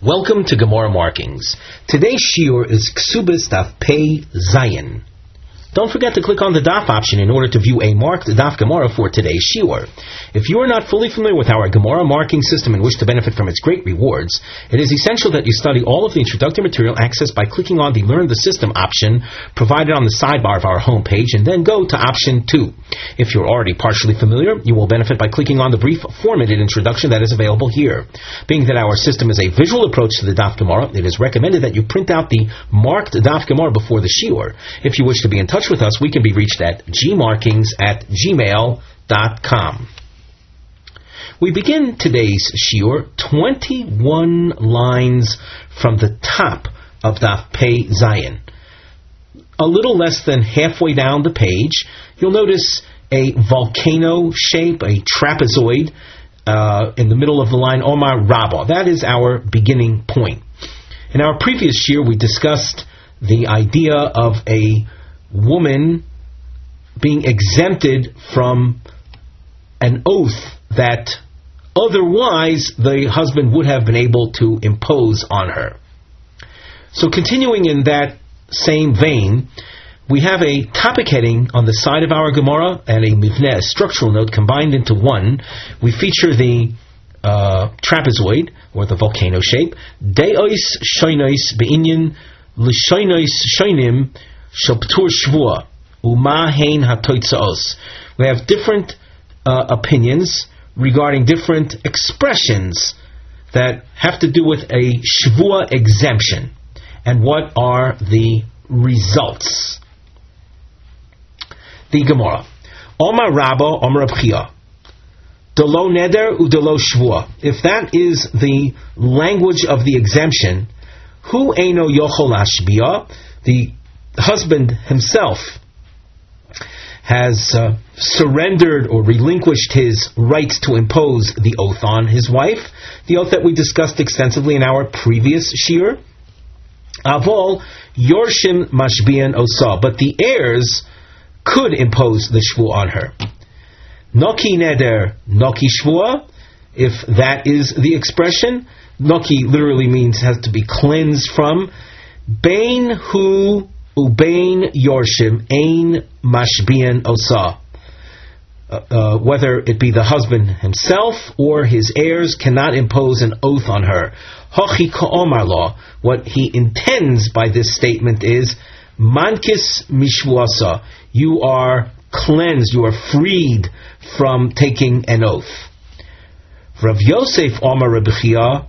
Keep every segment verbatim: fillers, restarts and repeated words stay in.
Welcome to Gemara Markings. Today's shiur is Ksubis Daf Pei Zayin. Don't forget to click on the Daf option in order to view a marked Daf Gemara for today's shiur. If you are not fully familiar with our Gemara marking system and wish to benefit from its great rewards, it is essential that you study all of the introductory material accessed by clicking on the Learn the System option provided on the sidebar of our homepage and then go to option two. If you're already partially familiar, you will benefit by clicking on the brief formatted introduction that is available here. Being that our system is a visual approach to the Daf Gemara, it is recommended that you print out the marked Daf Gemara before the shiur. If you wish to be in touch with us, we can be reached at gmarkings at gmail dot com. We begin today's shiur twenty-one lines from the top of Daf Pei Zayin. A little less than halfway down the page, you'll notice a volcano shape, a trapezoid, uh, in the middle of the line, Omar Rabba. That is our beginning point. In our previous shiur, we discussed the idea of a woman being exempted from an oath that otherwise the husband would have been able to impose on her. So continuing in that same vein, we have a topic heading on the side of our Gemara and a mivneh, a structural note combined into one. We feature the uh, trapezoid, or the volcano shape, De'ois shoinois be'inyan l'shoinois shoinim Shoptur Shvua Uma Hein HaToitzaos. We have different uh, opinions regarding different expressions that have to do with a Shvua exemption and what are the results. The Gemara. Omar Rabba, Omar Abchia. Delo Neder Udelo Shvua. If that is the language of the exemption, Hu Eino Yochol Ashbia, the husband himself has uh, surrendered or relinquished his rights to impose the oath on his wife, the oath that we discussed extensively in our previous shiur. Avol Yorshim Mashbian Osa, but the heirs could impose the shvu on her. Noki Neder Noki Shvua, if that is the expression. Noki literally means has to be cleansed from. Bain Hu Ubain Yorshim Ein Mashbian Osa. Uh, uh, whether it be the husband himself or his heirs cannot impose an oath on her. Hochi Ka'omar law. What he intends by this statement is Mankis Mishwasa. You are cleansed, you are freed from taking an oath. Rav Yosef Omar Rabbi Chia.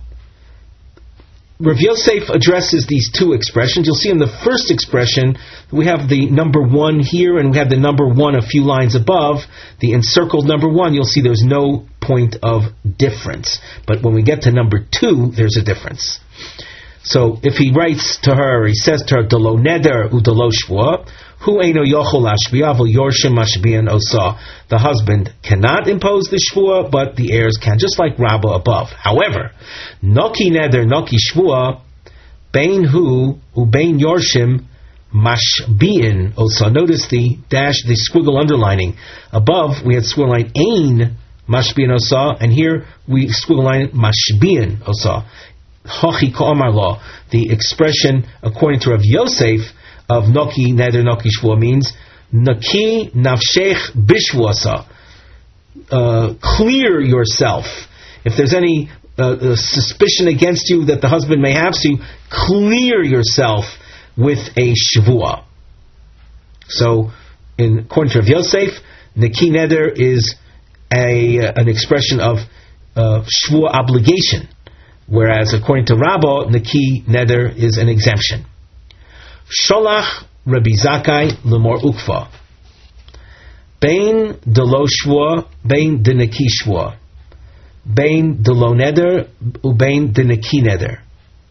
Rav Yosef addresses these two expressions. You'll see in the first expression, we have the number one here, and we have the number one a few lines above. The encircled number one, you'll see there's no point of difference. But when we get to number two, there's a difference. So if he writes to her, he says to her, Delo neder u delo shvua, hu eino yochol ashbiya vo yorshim mashbiyan osa. The husband cannot impose the shvua, but the heirs can, just like Rabbah above. However, noki neder noki shvua, bein hu u bein yorshim mashbiyan osa. Notice the dash, the squiggle underlining. Above we had squiggle line ein mashbiyan osa, and here we squiggle line mashbiyan osa. Hochi ka'omar law. The expression, according to Rav Yosef, of Noki Neder Noki Shvua means Naki Nafshech Bishwasa. Uh, clear yourself. If there's any uh, uh, suspicion against you that the husband may have, so you clear yourself with a Shvua. So, in according to Rav Yosef, Naki Neder is a uh, an expression of uh, Shvua obligation. Whereas, according to Rabbah, Naki Neder is an exemption. Sholach Rabbi Zakai Lemor Ukva. Bein Delo Shvua, Bein de Naki Shvua. Bein Delo Neder, Ubein de Naki Neder.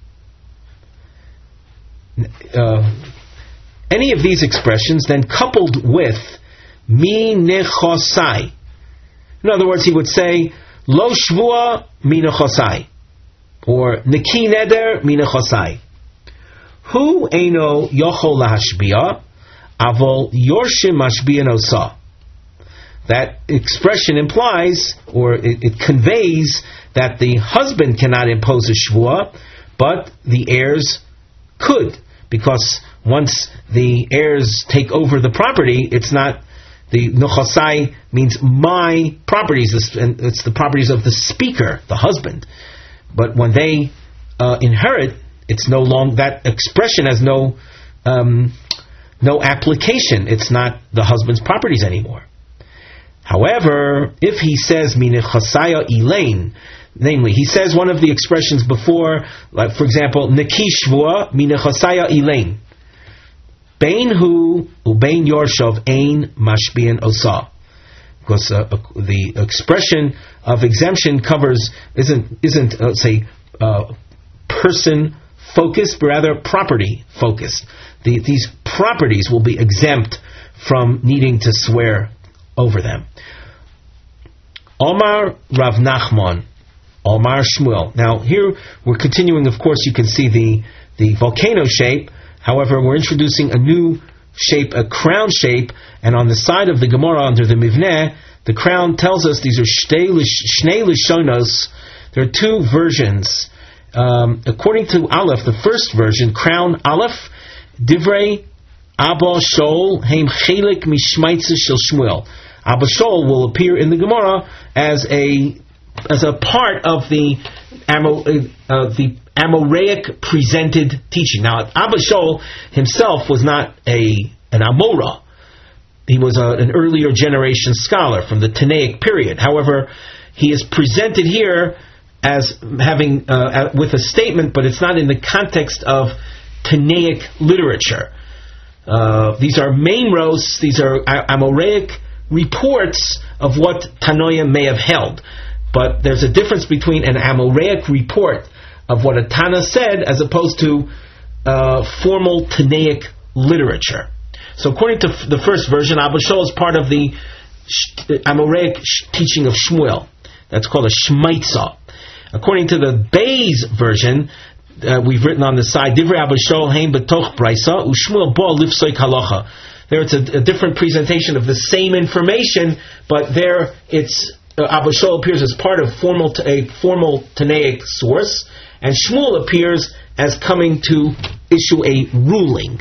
Uh, any of these expressions then coupled with Mi Nechosai. In other words, he would say, Lo Shvua Mi Nechosai. Or Naki Neder Mi Nechosai. Hu eino yochol lahashbia, avol yorshim mashbiyan osa. That expression implies, or it, it conveys, that the husband cannot impose a shvua, but the heirs could, because once the heirs take over the property, it's not, the Nuchasai means my properties, and it's the properties of the speaker, the husband. But when they uh, inherit, it's no longer, that expression has no um, no application. It's not the husband's properties anymore. However, if he says Minechasaya Elaine, namely, he says one of the expressions before, like for example, Nekishvua Minechasaya Elaine. Bein hu ubein yorshov ein mashbian osa, because uh, the expression of exemption covers isn't isn't uh, say uh, person focused, but rather property focused. The, these properties will be exempt from needing to swear over them. Omar Rav Nachman, Omar Shmuel. Now here we're continuing. Of course, you can see the the volcano shape. However, we're introducing a new shape, a crown shape, and on the side of the Gemara under the Mivneh, the crown tells us these are Shnei Lishonos. There are two versions. Um, according to Aleph, the first version, crown Aleph, Divrei Abba Shol Heim Chelik Mishmaitze Shel Shmuel. Abba Shol will appear in the Gemara as a as a part of the Amo, uh, the Amoraic presented teaching. Now, Abba Shol himself was not a an Amora. He was a, an earlier generation scholar from the Tanaic period. However, he is presented here as having uh, with a statement, but it's not in the context of Tanaic literature. Uh, these are Mainros, these are Amoraic reports of what Tanoia may have held. But there's a difference between an Amoraic report of what a Tana said as opposed to uh, formal Tanaic literature. So according to f- the first version, Abba Shol is part of the sh- Amoraic sh- teaching of Shmuel. That's called a Shmaitza. According to the Bayes version, uh, we've written on the side, Divrei Abba Shol heim betoch Braisa u'Shmuel bo lifsoik halacha. There it's a, a different presentation of the same information, but there it's uh, Abba Shol appears as part of formal t- a formal Tanaic source, and Shmuel appears as coming to issue a ruling.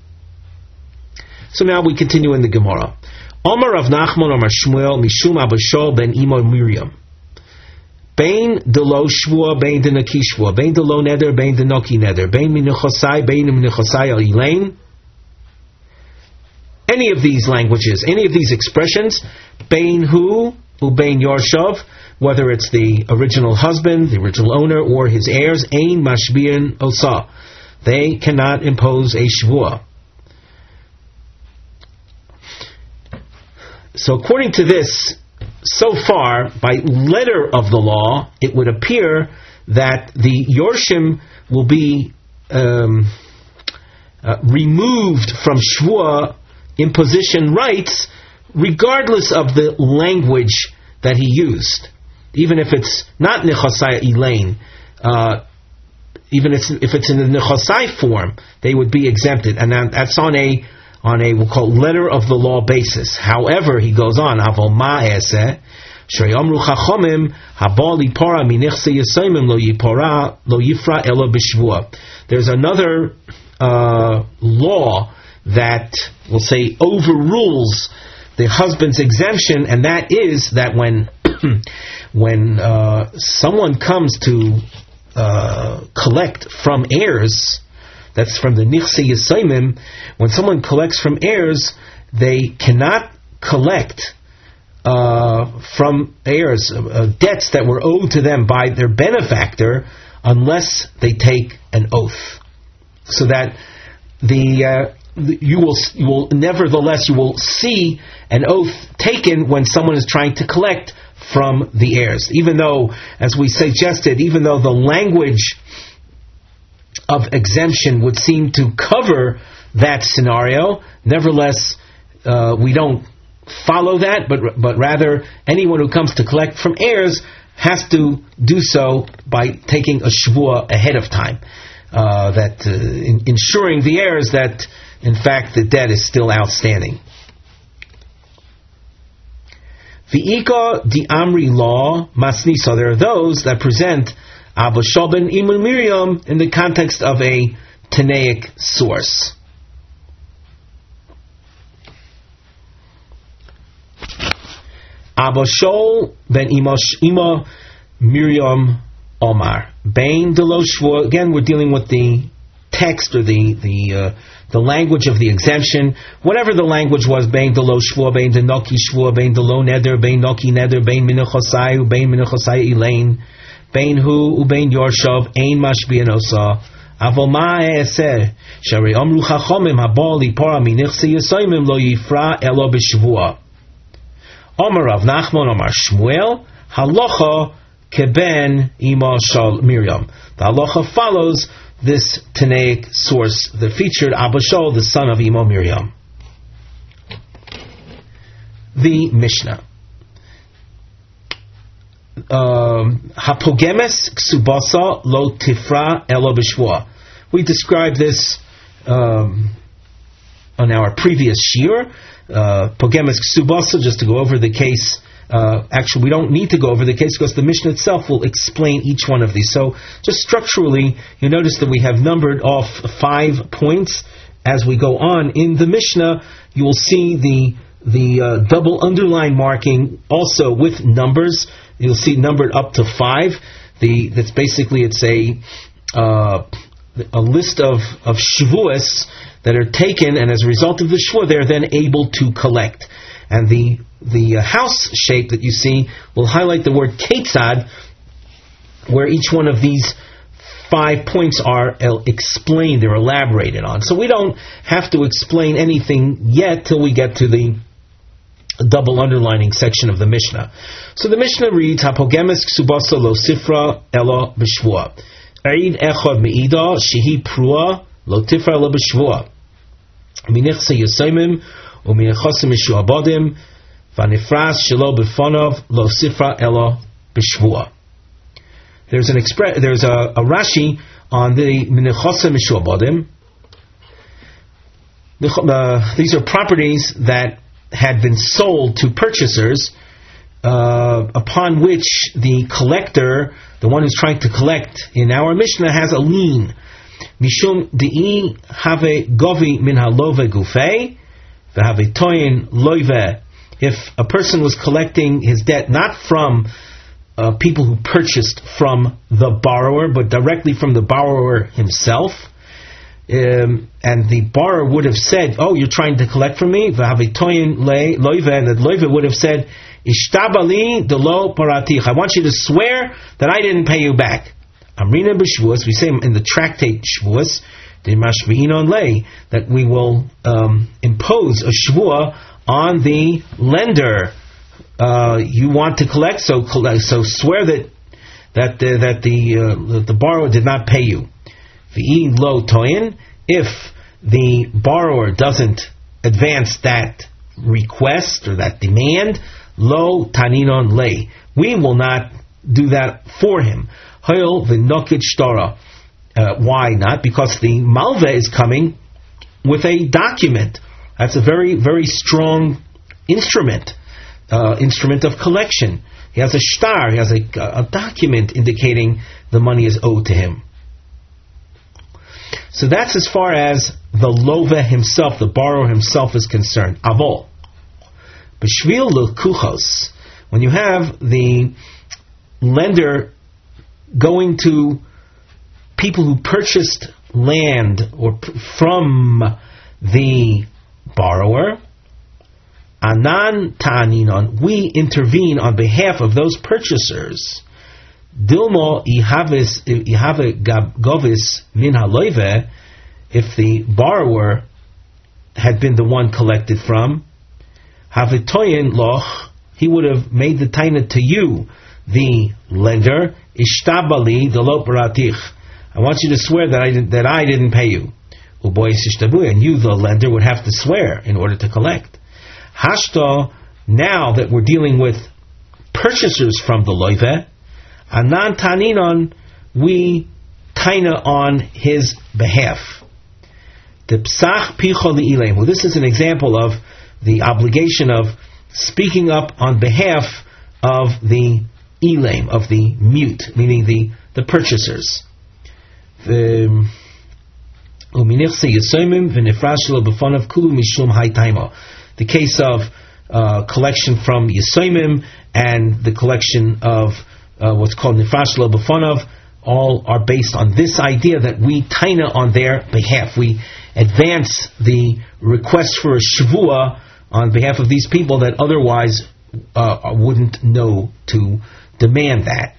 So now we continue in the Gemara. Omar Rav Nachman Omar Shmuel Mishum Abba Shol ben Imo Miriam. Bein de lo shvua, bein de naki shvua, bein de lo neder, bein de noki neder, bein minechosai, bein minechosai al elaine. Any of these languages, any of these expressions, bein hu, ubein yorshov, whether it's the original husband, the original owner, or his heirs, ein mashbian osa. They cannot impose a shvua. So according to this, so far, by letter of the law, it would appear that the Yorshim will be um, uh, removed from Shvua imposition rights, regardless of the language that he used. Even if it's not Nechosai Elaine, uh, even if it's, if it's in the Nechosai form, they would be exempted. And that's on a on a, we'll call letter of the law basis. However, he goes on, Avol ma'eseh, sheyamru chachomim, habal lipora minichse yisoimim lo yipora, lo yifra elo b'shvua. There's another uh, law that, we'll say, overrules the husband's exemption, and that is that when when uh, someone comes to uh, collect from heirs, that's from the Nichse Yisaimim, when someone collects from heirs, they cannot collect uh, from heirs uh, debts that were owed to them by their benefactor unless they take an oath. So that the, uh, the you will you will nevertheless you will see an oath taken when someone is trying to collect from the heirs. Even though, as we suggested, even though the language of exemption would seem to cover that scenario, nevertheless, uh, we don't follow that, but but rather anyone who comes to collect from heirs has to do so by taking a shvua ahead of time, uh, that uh, in, ensuring the heirs that in fact the debt is still outstanding. V'ika di amri law masnisa. There are those that present Abba Shaul ben Imo Miriam in the context of a Tanaic source. Abba Shaul ben Imo Miriam Omar Bain Delo Shvua. Again, we're dealing with the text or the the uh, the language of the exemption. Whatever the language was, Bain Delo Shvua, Bain Denoki Shvua, Bain Delo Neder, Bain Noki Neder, Bain Minachosai, Bain Minachosai Elaine, Bain Hu, Ubain Yorshov, Ain Mashbian Osa. Avol ma eser shari amru chachomim habal lipara minichse yisoymim lo yifra elo b'shvua. Omar Rav Nachman Omar Shmuel halacha keben ima shal Miriam. The halacha follows this Tanaic source that featured Abba Shaul, the son of Imo Miriam. The Mishnah. Um, Hapogemes ksubasa lo tifra elo b'shvua. We described this um, on our previous shiur. Uh, Pogemes ksubasa, just to go over the case. Uh, actually, we don't need to go over the case because the Mishnah itself will explain each one of these. So, just structurally, you notice that we have numbered off five points. As we go on in the Mishnah, you will see the the uh, double underline marking also with numbers. You'll see numbered up to five. The that's basically it's a uh, a list of of shvuas that are taken, and as a result of the shvua, they're then able to collect. And the the uh, house shape that you see will highlight the word ketzad, where each one of these five points are uh, explained, they're elaborated on. So we don't have to explain anything yet till we get to the double underlining section of the Mishnah. So the Mishnah reads, Hapogemes ksubasa lo sifra elo b'shvua. Eid echad me'ida shehi prua lo tifra elo b'shvua. Minichse yisayimim u'minichosim mishuabodim v'nifras shelo b'fonov lo sifra elo b'shvua. There's an expre- There's a, a Rashi on the minichosim mishuabodim. Uh, these are properties that had been sold to purchasers, uh, upon which the collector, the one who's trying to collect in our Mishnah, has a lien. Mishum di'i have govi min halove gufei v'have toyin loive. If a person was collecting his debt not from uh, people who purchased from the borrower, but directly from the borrower himself, Um, and the borrower would have said, "Oh, you're trying to collect from me." V'havitoyin loive, and the loive would have said, "Ishtabali delo paratich." I want you to swear that I didn't pay you back. Amrina b'shvuas. We say in the tractate Shvuas, demashvi'inon lei, that we will um, impose a shvua on the lender. Uh, you want to collect, so collect, so swear that that uh, that the uh, the borrower did not pay you. Lo toyin, if the borrower doesn't advance that request or that demand, lo taninon lei, we will not do that for him. Hoil v'nokit shtara. Why not? Because the malva is coming with a document. That's a very, very strong instrument, uh, instrument of collection. He has a shtar, he has a, a document indicating the money is owed to him. So that's as far as the lova himself, the borrower himself, is concerned. Avol. B'shvil l'kuchos, when you have the lender going to people who purchased land or p- from the borrower, anan ta'aninon, we intervene on behalf of those purchasers. Dilmo ihave govis min haloive, if the borrower had been the one collected from, havitoyin loch, he would have made the taina to you, the lender, ishtabali delo paratich. I want you to swear that I didn't, that I didn't pay you. Ubois ishtabu, and you, the lender, would have to swear in order to collect. Hashto, now that we're dealing with purchasers from the loive, anan taninon, we taina on his behalf. The psach picho li'ilem. Well, this is an example of the obligation of speaking up on behalf of the elaim, of the mute, meaning the, the purchasers. The the case of uh, collection from Yisoimim and the collection of uh, what's called Nifrash Lo B'Fonov, all are based on this idea that we taina on their behalf. We advance the request for a Shavua on behalf of these people that otherwise uh, wouldn't know to demand that.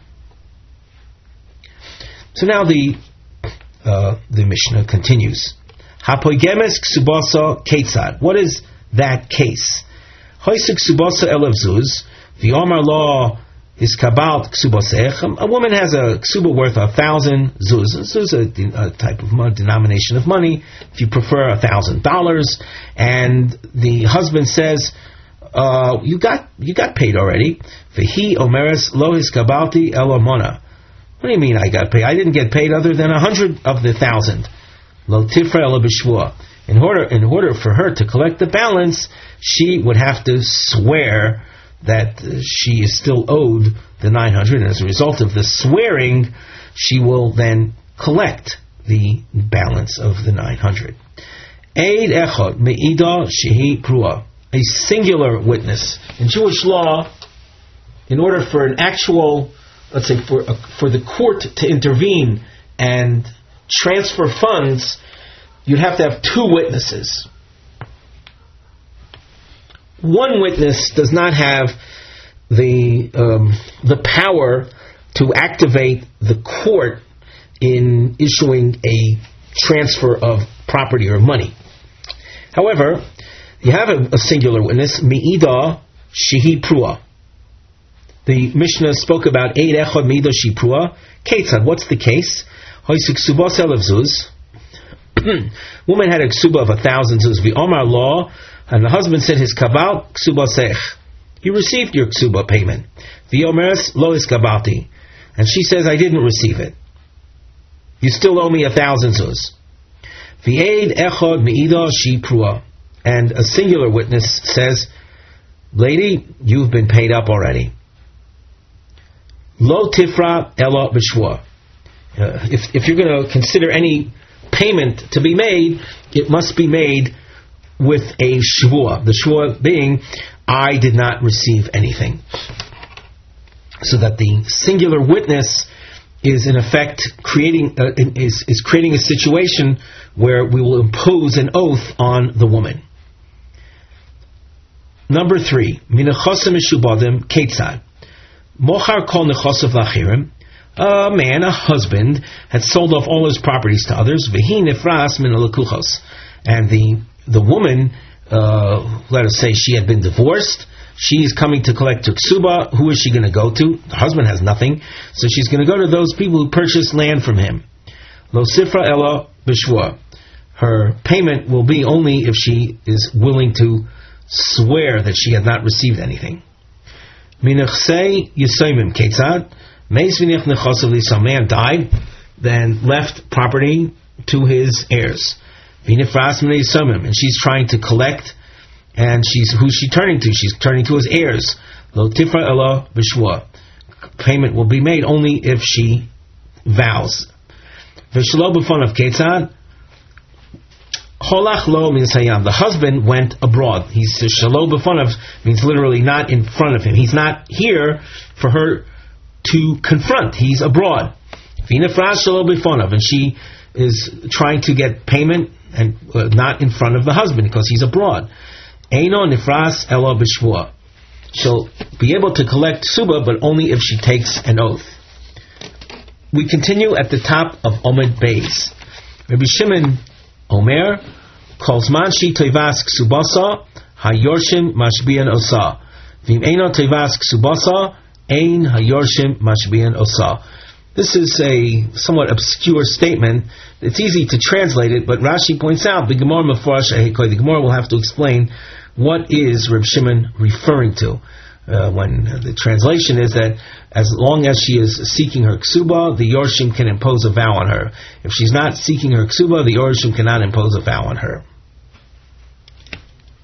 So now the uh, the Mishnah continues. Hapoigemes ksubasa ketzad. What is that case? Hoisik ksubasa elav zuz. V'omar law is kabalt ksubasech. A woman has a ksuba worth a thousand zuz. Zuz is a, a type of money, denomination of money. If you prefer a thousand dollars, and the husband says, uh, "You got you got paid already." V'hi omeres lo is kabalti elamona. What do you mean I got paid? I didn't get paid other than a hundred of the thousand. Lo tifra ela b'shvua. In order, in order for her to collect the balance, she would have to swear that uh, she is still owed the nine hundred, and as a result of the swearing, she will then collect the balance of the nine hundred. Eid echad me'ida shehi prua. A singular witness. In Jewish law, in order for an actual, let's say, for uh, for the court to intervene and transfer funds, you'd have to have two witnesses. One witness does not have the um, the power to activate the court in issuing a transfer of property or money. However, you have a, a singular witness, mi'ida shehi prua. The Mishnah spoke about eid echad mi'ida shehi prua. Ketzad, what's the case? Hoisik subas elav zuz. Woman had a ksuba of a thousand zuz. V'omar law, and the husband said his kabal ksubasech. You received your ksuba payment. V'omeres lo is kabalti, and she says I didn't receive it. You still owe me a thousand zuz. V'eid echad me'ida shi prua, and a singular witness says, lady, you've been paid up already. Lo tifra ela b'shvua. Uh, if if you're going to consider any payment to be made, it must be made with a shvua. The shvua being, I did not receive anything. So that the singular witness is in effect creating uh, is is creating a situation where we will impose an oath on the woman. Number three, minachosim mishubadim ketzad. Mochar kol nechosav lachirim. A man, a husband, had sold off all his properties to others. V'hi nefras min alakuchos. And the the woman, uh, let us say she had been divorced. She's coming to collect her ksuba. Who is she going to go to? The husband has nothing. So she's going to go to those people who purchased land from him. Lo sifra ela b'shvua. Her payment will be only if she is willing to swear that she had not received anything. Minachsei yisoimim ketzad. Some man died, then left property to his heirs. And she's trying to collect, and she's who's she turning to? She's turning to his heirs. Lo tifra ela b'shvua. Payment will be made only if she vows. V'shelo b'fonav ketzad. Holach lo means hayam. The husband went abroad. He's shelo b'fonav means literally not in front of him. He's not here for her to confront. He's abroad. And she is trying to get payment and uh, not in front of the husband because he's abroad. Eino nifras ela b'shvua. She'll be able to collect suba, but only if she takes an oath. We continue at the top of Omid Beis. Rabbi Shimon Omer calls manshi tevas ksubasa hayorshim mashbian osa. Vim eino tevas ksubasa ein hayorshim mashbian osa. This is a somewhat obscure statement. It's easy to translate it, but Rashi points out the Gemara Mefurash Ehekoi. The Gemara will have to explain what is Reb Shimon referring to. Uh, when the translation is that as long as she is seeking her ksuba, the yorshim can impose a vow on her. If she's not seeking her ksuba, the yorshim cannot impose a vow on her.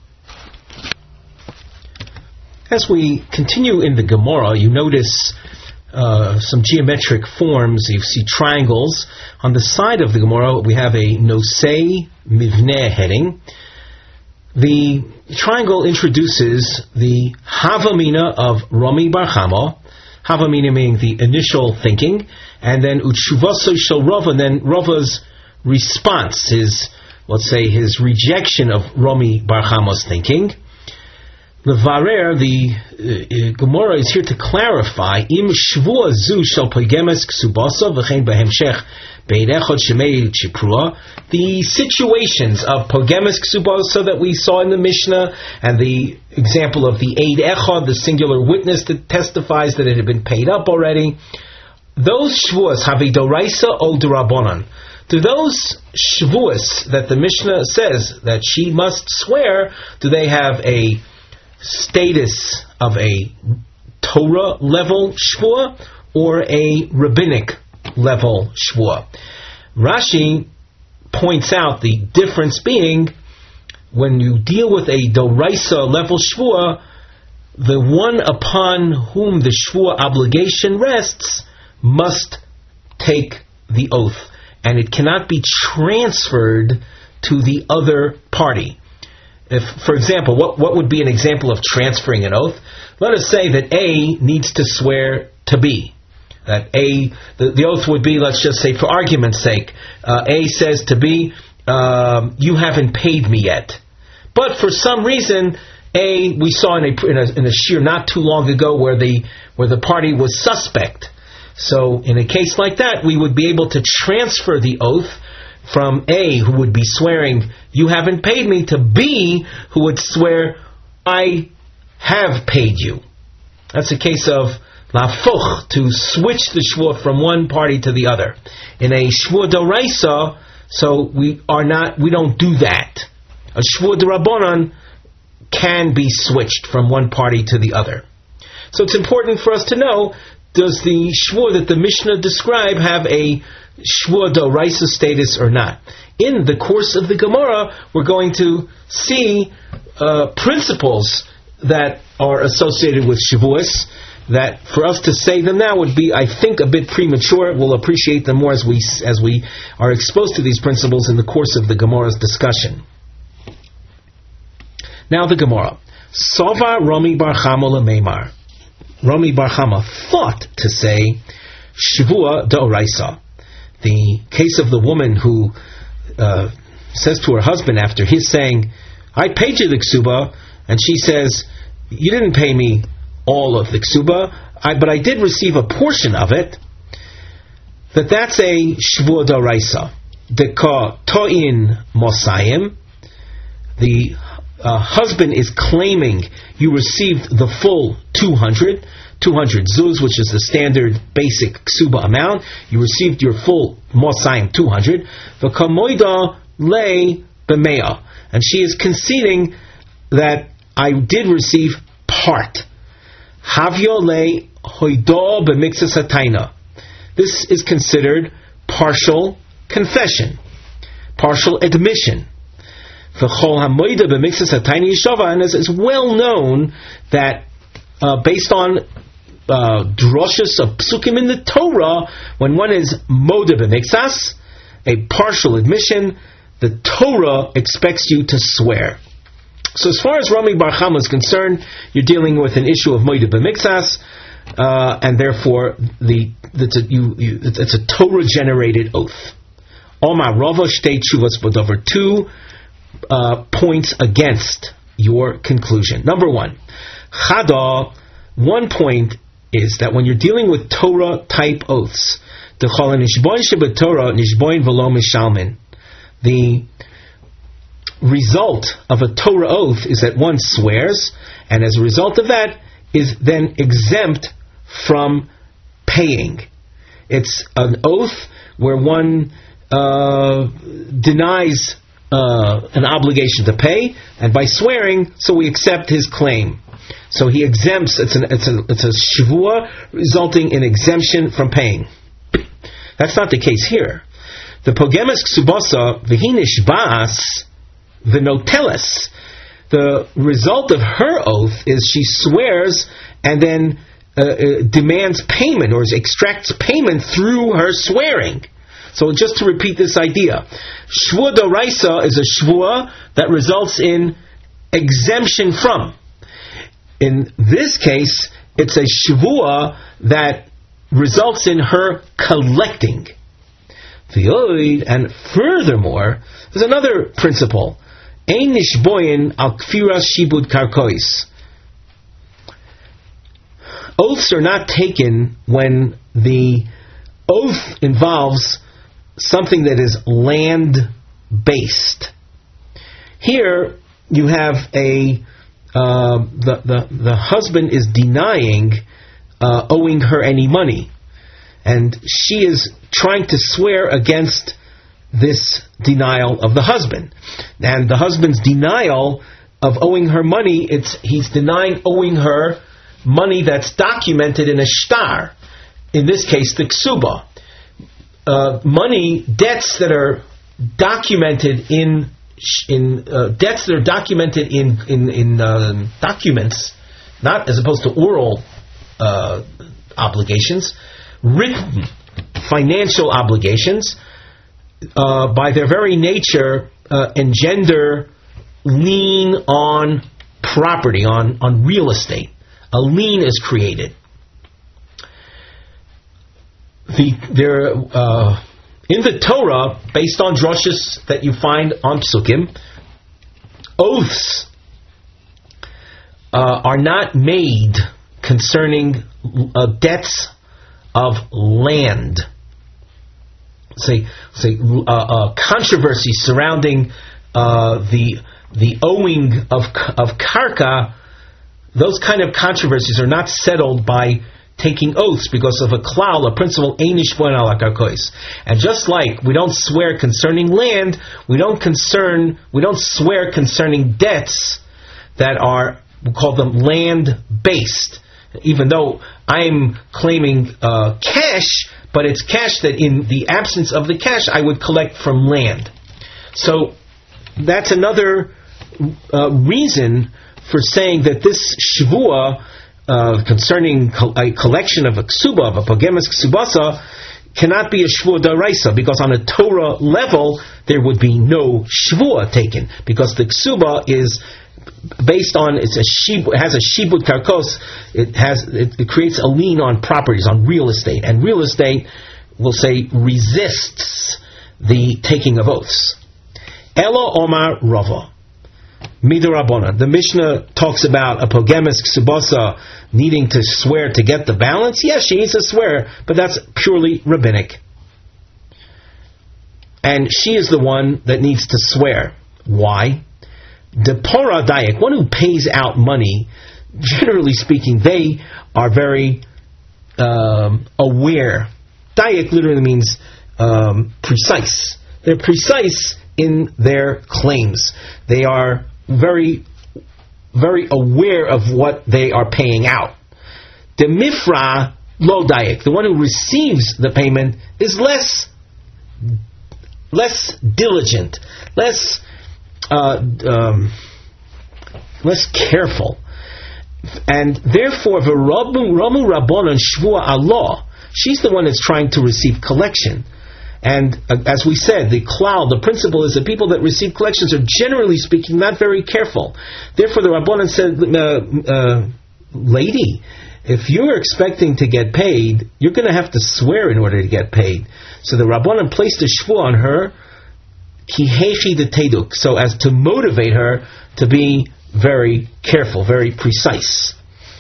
As we continue in the Gemara, you notice uh, some geometric forms. You see triangles. On the side of the Gemara, we have a Nosei Mivneh heading. The triangle introduces the Havamina of Rami Bar Chama, Havamina meaning the initial thinking, and then Utshuvasoi Shel Rava, and then Rava's response, his, let's say, his rejection of Rami Bar Chama's thinking. Levarer, the uh, Gemara is here to clarify, Im Shvua Zu Shel Pogemes Ksubasa V'chein Behemshech Bein Echad Shemei Chiprua, the situations of Pogemes Ksubasa that we saw in the Mishnah, and the example of the Eid Echad, the singular witness that testifies that it had been paid up already, those Shvuas have a Doraisa o Durabonan. Do those Shvuas that the Mishnah says that she must swear, do they have a status of a Torah level shvua or a rabbinic level shvua? Rashi points out the difference being, when you deal with a doraisa level shvua, the one upon whom the shvua obligation rests must take the oath, and it cannot be transferred to the other party. If, for example, what, what would be an example of transferring an oath? Let us say that A needs to swear to B. That A, the, the oath would be, let's just say for argument's sake, uh, A says to B, um, you haven't paid me yet. But for some reason, A, we saw in a, in a, in a shir not too long ago where the, where the party was suspect. So in a case like that, we would be able to transfer the oath from A, who would be swearing, you haven't paid me, to B, who would swear, I have paid you. That's a case of lafuch, to switch the shvua from one party to the other. In a shvua doraisa, so we are not, we don't do that. A shvua d'Rabbanan can be switched from one party to the other. So it's important for us to know, does the shvua that the Mishnah describe have a shvua d'oraisa status or not? In the course of the Gemara, we're going to see uh, principles that are associated with shavuos, that for us to say them now would be, I think, a bit premature. We'll appreciate them more as we as we are exposed to these principles in the course of the Gemara's discussion. Now the Gemara. Sova Rami Bar Chama lemeimar. Rami Bar Chama thought to say Shavua d'oraisa. The case of the woman who uh, says to her husband after his saying, I paid you the ksuba, and she says, you didn't pay me all of the ksuba, I, but I did receive a portion of it, that that's a Shavua d'oraisa. Deka to'in mosayim. The Uh, husband is claiming you received the full two hundred, two hundred zuz, which is the standard basic ksuba amount. You received your full mosayim two hundred. V'kamoida lei b'mea, and she is conceding that I did receive part. Havyo lei hoido b'mixas hataina. This is considered partial confession, partial admission. And it's well known that uh, based on uh, droshes of psukim in the Torah, when one is moda b'mixas, a partial admission, the Torah expects you to swear. So as far as Rami Bar Chama is concerned, you're dealing with an issue of moda b'mixas, uh, and therefore the it's a, you, you, it's a Torah-generated oath. Omar Rava shtei tshuvas b'dover two. Uh, points against your conclusion. Number one, Chada, one point is that when you're dealing with Torah type oaths, the result of a Torah oath is that one swears, and as a result of that is then exempt from paying. It's an oath where one uh, denies Uh, an obligation to pay, and by swearing, so we accept his claim. So he exempts. It's an it's a it's a shvua resulting in exemption from paying. That's not the case here. The pogemes ksubasa v'hinish ba'as v'noteles. The result of her oath is she swears and then uh, uh, demands payment or extracts payment through her swearing. So just to repeat this idea, Shvua D'Oraisa is a Shvua that results in exemption from. In this case, it's a Shvua that results in her collecting. And furthermore, there's another principle. Ein nishboyin al kfiras shibud karkois. Oaths are not taken when the oath involves something that is land-based. Here, you have a uh, the, the the husband is denying uh, owing her any money, and she is trying to swear against this denial of the husband. And the husband's denial of owing her money, it's he's denying owing her money that's documented in a shtar. In this case, the ksuba. Uh, money, debts that are documented in in uh, debts that are documented in in, in uh, documents, not as opposed to oral uh, obligations, written financial obligations, uh, by their very nature, uh, engender lien on property, on, on real estate. A lien is created. The, there, uh, in the Torah, based on drushes that you find on Psukim, oaths uh, are not made concerning uh, debts of land. Say, say, uh, uh, controversy surrounding uh, the the owing of of karka. Those kind of controversies are not settled by taking oaths because of a klal, a principle, einish boin ala karkois. And just like we don't swear concerning land, we don't concern, we don't swear concerning debts that are, we call them land-based. Even though I'm claiming uh, cash, but it's cash that in the absence of the cash I would collect from land. So that's another uh, reason for saying that this shvua uh, concerning co- a collection of a ksuba, of a pogemes ksubasa, cannot be a shvua d'oraisa, because on a Torah level there would be no shvua taken, because the ksuba is based on, it's a shib, it has a shibud karkos, it has it, it creates a lien on properties, on real estate, and real estate, we'll say, resists the taking of oaths. Elo Omar Rava Midarabona. The Mishnah talks about a pogemes ksubasa needing to swear to get the balance. Yes, she needs to swear, but that's purely rabbinic. And she is the one that needs to swear. Why? The Pora Dayak, one who pays out money, generally speaking, they are very um, aware. Dayak literally means um, precise. They're precise in their claims. They are very, very aware of what they are paying out. The Mifra Lo Dayak, the one who receives the payment, is less, less diligent, less Uh, um, less careful, and therefore v'ramu ramu rabbanon shvua Allah. She's the one that's trying to receive collection, and uh, as we said, the klal, the principle is that people that receive collections are generally speaking not very careful. Therefore, the rabbanon said, uh, uh, "Lady, if you're expecting to get paid, you're going to have to swear in order to get paid." So the rabbanon placed a shvua on her, Kihechi de Teduk, so as to motivate her to be very careful, very precise.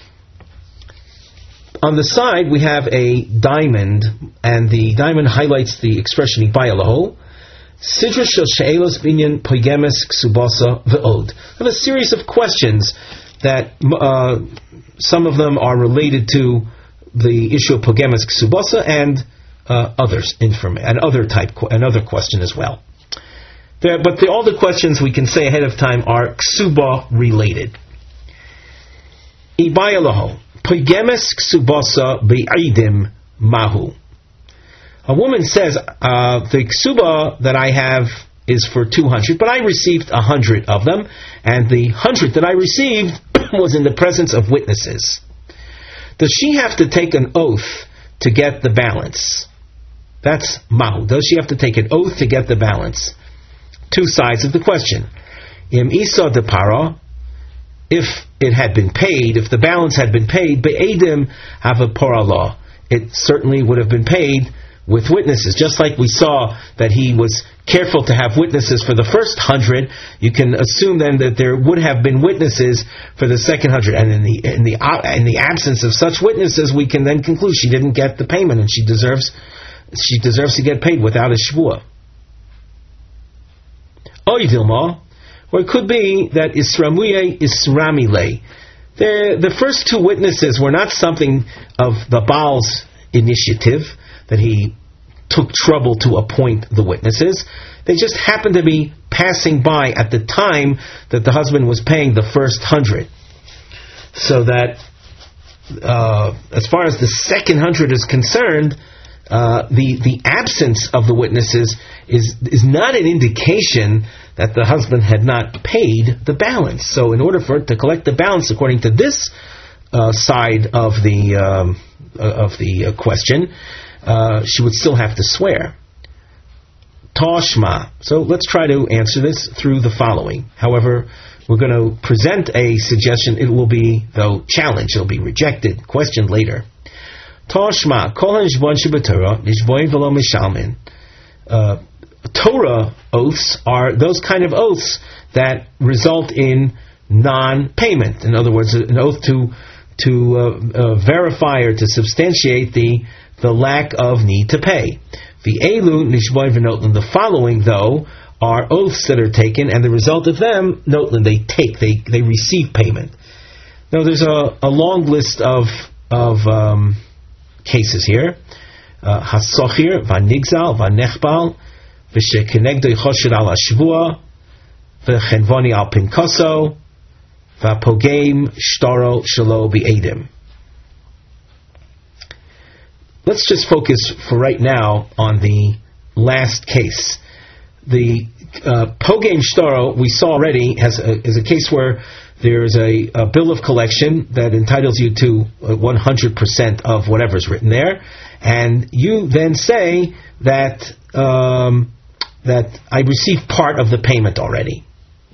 On the side we have a diamond, and the diamond highlights the expression Ibayalaho. Sidra shel she'elos binyan pogemes ksubasa ve'od. I have a series of questions that uh, some of them are related to the issue of pogemes ksubasa and uh, others, inform- and other type, another question as well. There, but the, all the questions we can say ahead of time are ksuba related. Ibayalaho pogemes ksubasa be'idim mahu. A woman says, uh, the ksuba that I have is for two hundred, but I received one hundred of them, and the one hundred that I received was in the presence of witnesses. Does she have to take an oath to get the balance? That's mahu. Does she have to take an oath to get the balance? Two sides of the question. Im isa de para, if it had been paid, if the balance had been paid, be'edim have a para law. It certainly would have been paid with witnesses. Just like we saw that he was careful to have witnesses for the first hundred, you can assume then that there would have been witnesses for the second hundred. And in the in the in the absence of such witnesses, we can then conclude she didn't get the payment and she deserves she deserves to get paid without a shvuah. Oy dilma, or it could be that Isramuye Isramile. The the first two witnesses were not something of the Baal's initiative, that he took trouble to appoint the witnesses. They just happened to be passing by at the time that the husband was paying the first hundred. So that, uh, as far as the second hundred is concerned, uh, the the absence of the witnesses is is not an indication that the husband had not paid the balance. So in order for it to collect the balance, according to this uh, side of the um, of the uh, question, Uh, she would still have to swear. Tashma. So let's try to answer this through the following. However, we're going to present a suggestion. It will be, though, challenged. It will be rejected, questioned later. Tashma. Kol ha'nishbon shebetorah, nishboin v'lo mishalmin. Torah oaths are those kind of oaths that result in non-payment. In other words, an oath to to uh, uh, verify or to substantiate the the lack of need to pay. The elu nishboin v'notlin. The following, though, are oaths that are taken, and the result of them, notlin, they take, they they receive payment. Now, there's a, a long list of of um, cases here. Hasochir v'nigzal v'nechbal v'shekenegdo yichoshed al hashvua v'chenvoni al pinkoso v'apogem shtaro shelo bi'edim. Let's just focus for right now on the last case. The uh, Pogem Shtaro, we saw already, has a, is a case where there's a, a bill of collection that entitles you to one hundred percent of whatever's written there, and you then say that um, that I received part of the payment already.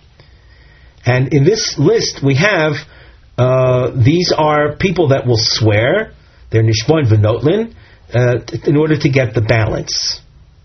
And in this list we have, uh, these are people that will swear, they're nishbon v'notlin, uh, in order to get the balance.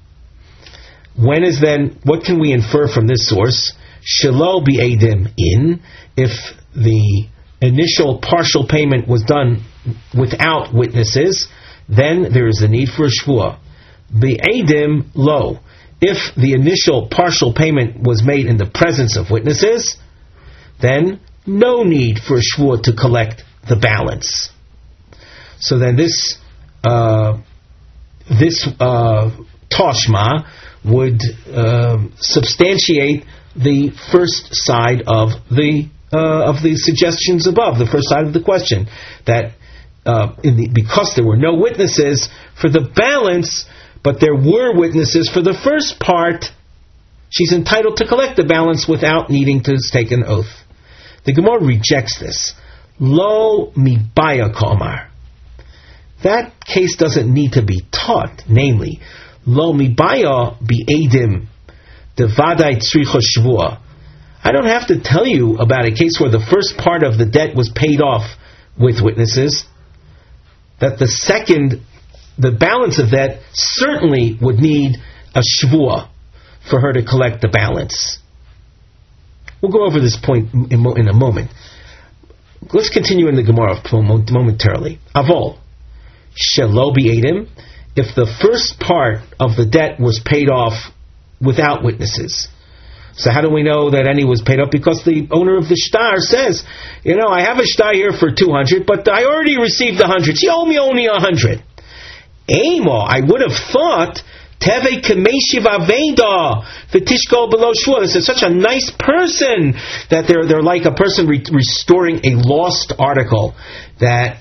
When is then, what can we infer from this source? Shelo bi'edim in, if the initial partial payment was done without witnesses, then there is a need for a shvuah. Bi'edim lo, if the initial partial payment was made in the presence of witnesses, then no need for a shvuah to collect the balance. So then this uh, this uh, tashma would uh, substantiate the first side of the uh, of the suggestions above, the first side of the question, that uh, in the, because there were no witnesses for the balance, but there were witnesses for the first part, she's entitled to collect the balance without needing to take an oath. The Gemara rejects this. Lo mibaya ka'amar. That case doesn't need to be taught, namely, Lo mibaya bi'edim devadai tzricha shvuah. I don't have to tell you about a case where the first part of the debt was paid off with witnesses, that the second, the balance of that certainly would need a shvuah for her to collect the balance. We'll go over this point in, in a moment. Let's continue in the Gemara momentarily. Avol shelo bi'edim. If the first part of the debt was paid off without witnesses. So how do we know that any was paid off? Because the owner of the shtar says, you know, I have a shtar here for two hundred, but I already received one hundred. She owed me only one hundred. Amo, I would have thought, Teve Kameshiv Aveda, Vitishko below Shua. This is such a nice person that they're, they're like a person re- restoring a lost article, that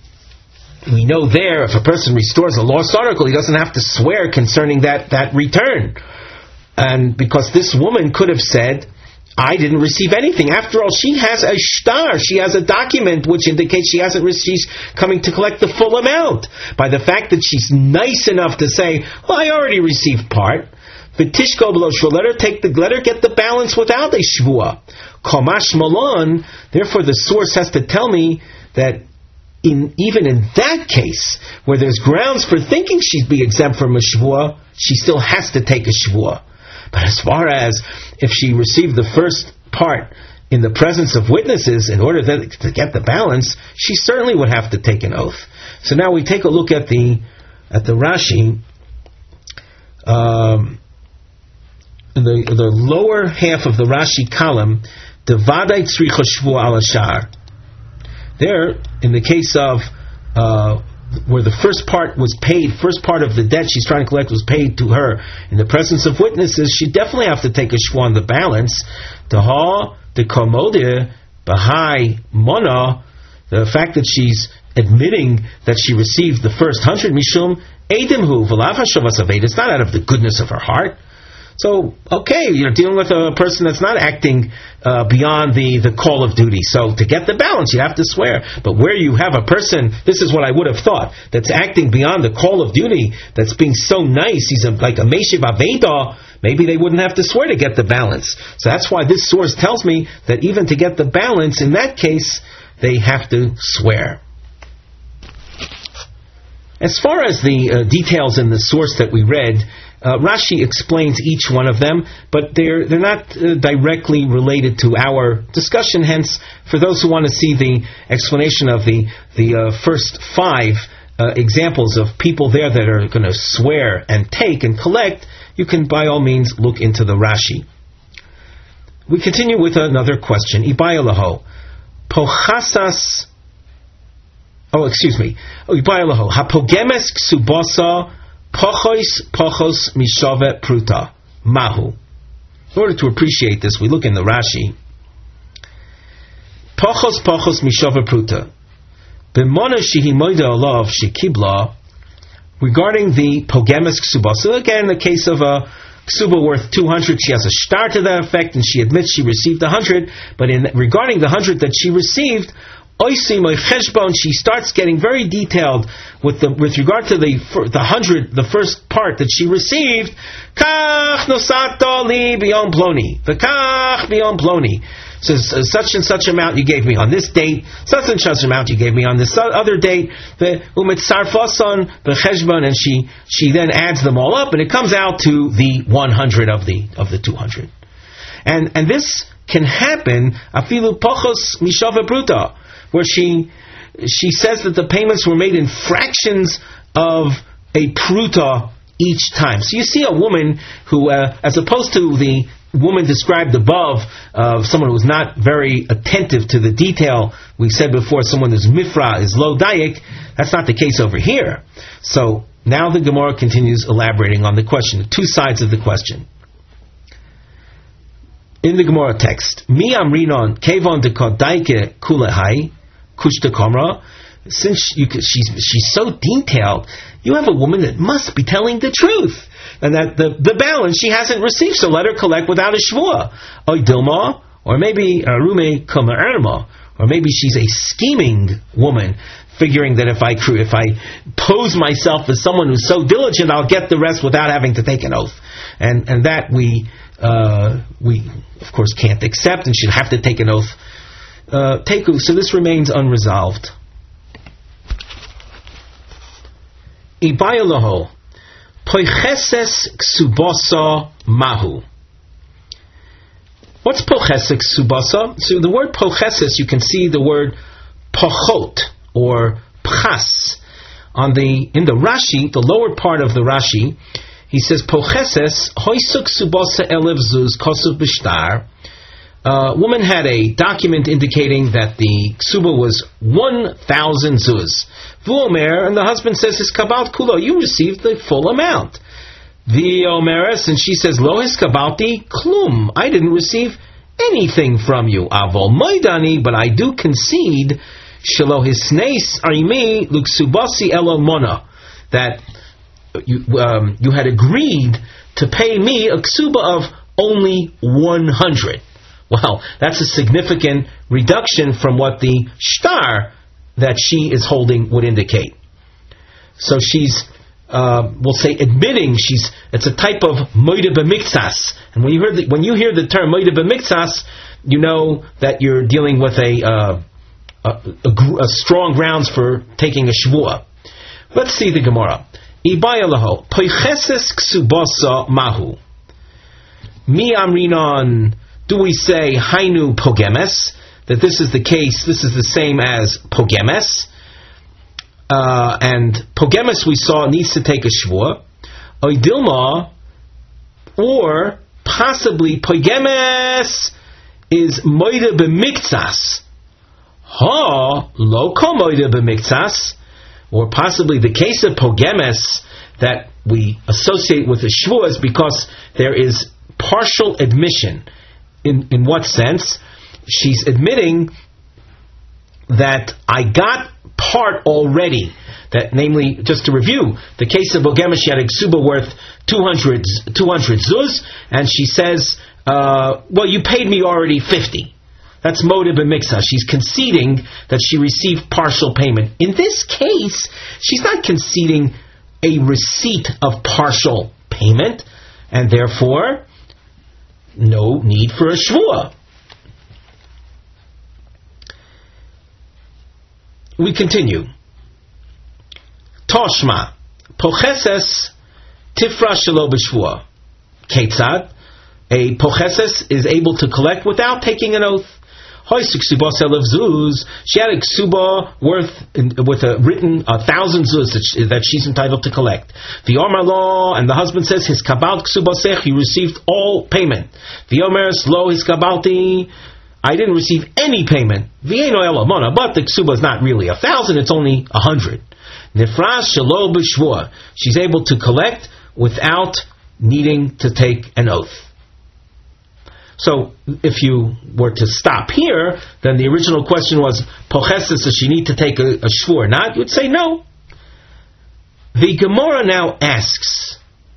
we know there, if a person restores a lost article, he doesn't have to swear concerning that, that return. And because this woman could have said, I didn't receive anything. After all, she has a shtar. She has a document which indicates she hasn't received, she's coming to collect the full amount. By the fact that she's nice enough to say, well, I already received part. V'tishko below shvua, let her take the, let her get the balance without a shvua. Komash malon, therefore the source has to tell me that in, even in that case, where there's grounds for thinking she'd be exempt from a shvua, she still has to take a shvua. But as far as if she received the first part in the presence of witnesses in order to, to get the balance, she certainly would have to take an oath. So now we take a look at the at the Rashi. Um, the the lower half of the Rashi column, Devadai tzricha shvua al hashar. There, in the case of uh, where the first part was paid, first part of the debt she's trying to collect was paid to her in the presence of witnesses, she definitely have to take a shvua on the balance. Deha de komodeh bahai mona, the fact that she's admitting that she received the first hundred mishum edimhu v'lav hashavas aved, it's not out of the goodness of her heart. So, okay, you're dealing with a person that's not acting uh, beyond the, the call of duty. So, to get the balance, you have to swear. But where you have a person, this is what I would have thought, that's acting beyond the call of duty, that's being so nice, he's a, like a Meshiv Aveda, maybe they wouldn't have to swear to get the balance. So that's why this source tells me that even to get the balance, in that case, they have to swear. As far as the uh, details in the source that we read, Uh, Rashi explains each one of them, but they're they're not uh, directly related to our discussion. Hence, for those who want to see the explanation of the the uh, first five uh, examples of people there that are going to swear and take and collect, you can by all means look into the Rashi. We continue with another question. Ibayalaho, pochasas. Oh, excuse me. Oh, Ibayalaho, hapogemes ksubasa. Pochos, pochos, mishave, pruta, mahu. In order to appreciate this, we look in the Rashi. Pochos, pochos, mishave, pruta. B'mona shehi moide olav shekibla. Regarding the pogemes ksuba. So again, in the case of a ksuba worth two hundred, she has a shtar to that effect, and she admits she received one hundred. But in regarding the one hundred that she received, she starts getting very detailed with the with regard to the the hundred, the first part that she received. Kach nosato li biyom ploni, v'kach biyom ploni. So uh, such and such amount you gave me on this date, such and such amount you gave me on this other date. The umitzarfason b'cheshbon, and she she then adds them all up, and it comes out to the one hundred of the of the two hundred. And and this can happen afilu pochos mishava bruta, where she she says that the payments were made in fractions of a pruta each time. So you see a woman who, uh, as opposed to the woman described above, of uh, someone who's not very attentive to the detail, we said before, someone who's mifra, is low dayik, that's not the case over here. So now the Gemara continues elaborating on the question, the two sides of the question. In the Gemara text, Mi amrinon kevon de kodaike kulehai, Kushta Komra, since you, she's she's so detailed, you have a woman that must be telling the truth, and that the, the balance she hasn't received, so let her collect without a shvua. Oy dilma, or maybe arume kama erma, or maybe she's a scheming woman, figuring that if I if I pose myself as someone who's so diligent, I'll get the rest without having to take an oath, and and that we uh, we of course can't accept, and should have to take an oath. Uh, teku, so this remains unresolved. Ibayalaho, pocheses ksubasa mahu. What's pocheses ksubasa? So the word pocheses, you can see the word pochot or pchas on the in the Rashi, the lower part of the Rashi. He says pocheses hoisuk ksubasa elev zuz kosuv b'shtar. A uh, woman had a document indicating that the ksuba was one thousand zuz. V'omer, and the husband says, his kabalt kulo, you received the full amount. The omeres, and she says, lo his kabalti klum, I didn't receive anything from you. Avol moidani, but I do concede, shelo hisneis arimi luksubasi elo mona, that you, um, you had agreed to pay me a ksuba of only one hundred. Well, that's a significant reduction from what the shtar that she is holding would indicate. So she's, uh, we'll say, admitting she's. It's a type of moida b'miktsas. And when you hear the, when you hear the term moida b'miktsas, you know that you're dealing with a, uh, a, a, a strong grounds for taking a shvuah. Let's see the Gemara. Ibaya laho poicheses ksubasa mahu. Mi amrinon. Do we say hainu pogemes, that this is the case, this is the same as pogemes, uh, and pogemes we saw needs to take a shvuah, oidilma, or possibly pogemes is moida b'miktsas, ha lo ko moida b'miktsas, or possibly the case of pogemes that we associate with the shvuah is because there is partial admission. In in what sense? She's admitting that I got part already. That, namely, just to review, the case of Bogema, she had a ksuba worth two hundred zuz, and she says, uh, well, you paid me already fifty. That's moda b'miksa. She's conceding that she received partial payment. In this case, she's not conceding a receipt of partial payment, and therefore no need for a shvuah. We continue. Toshma pocheses tifra shelo b'shvuah. Ketzad, a pocheses is able to collect without taking an oath. She had a ksuba worth in, with a written a thousand zuz that, she, that she's entitled to collect. The Omar law, and the husband says his kabalt ksuba sech, he received all payment. The Omer's lo his kabalti, I didn't receive any payment. V'eno ela mona, but the ksuba is not really a thousand; it's only a hundred. Nifras shelo b'shvuah, she's able to collect without needing to take an oath. So, if you were to stop here, then the original question was, pocheses, does she need to take a, a shvur or not? You would say no. The Gemara now asks,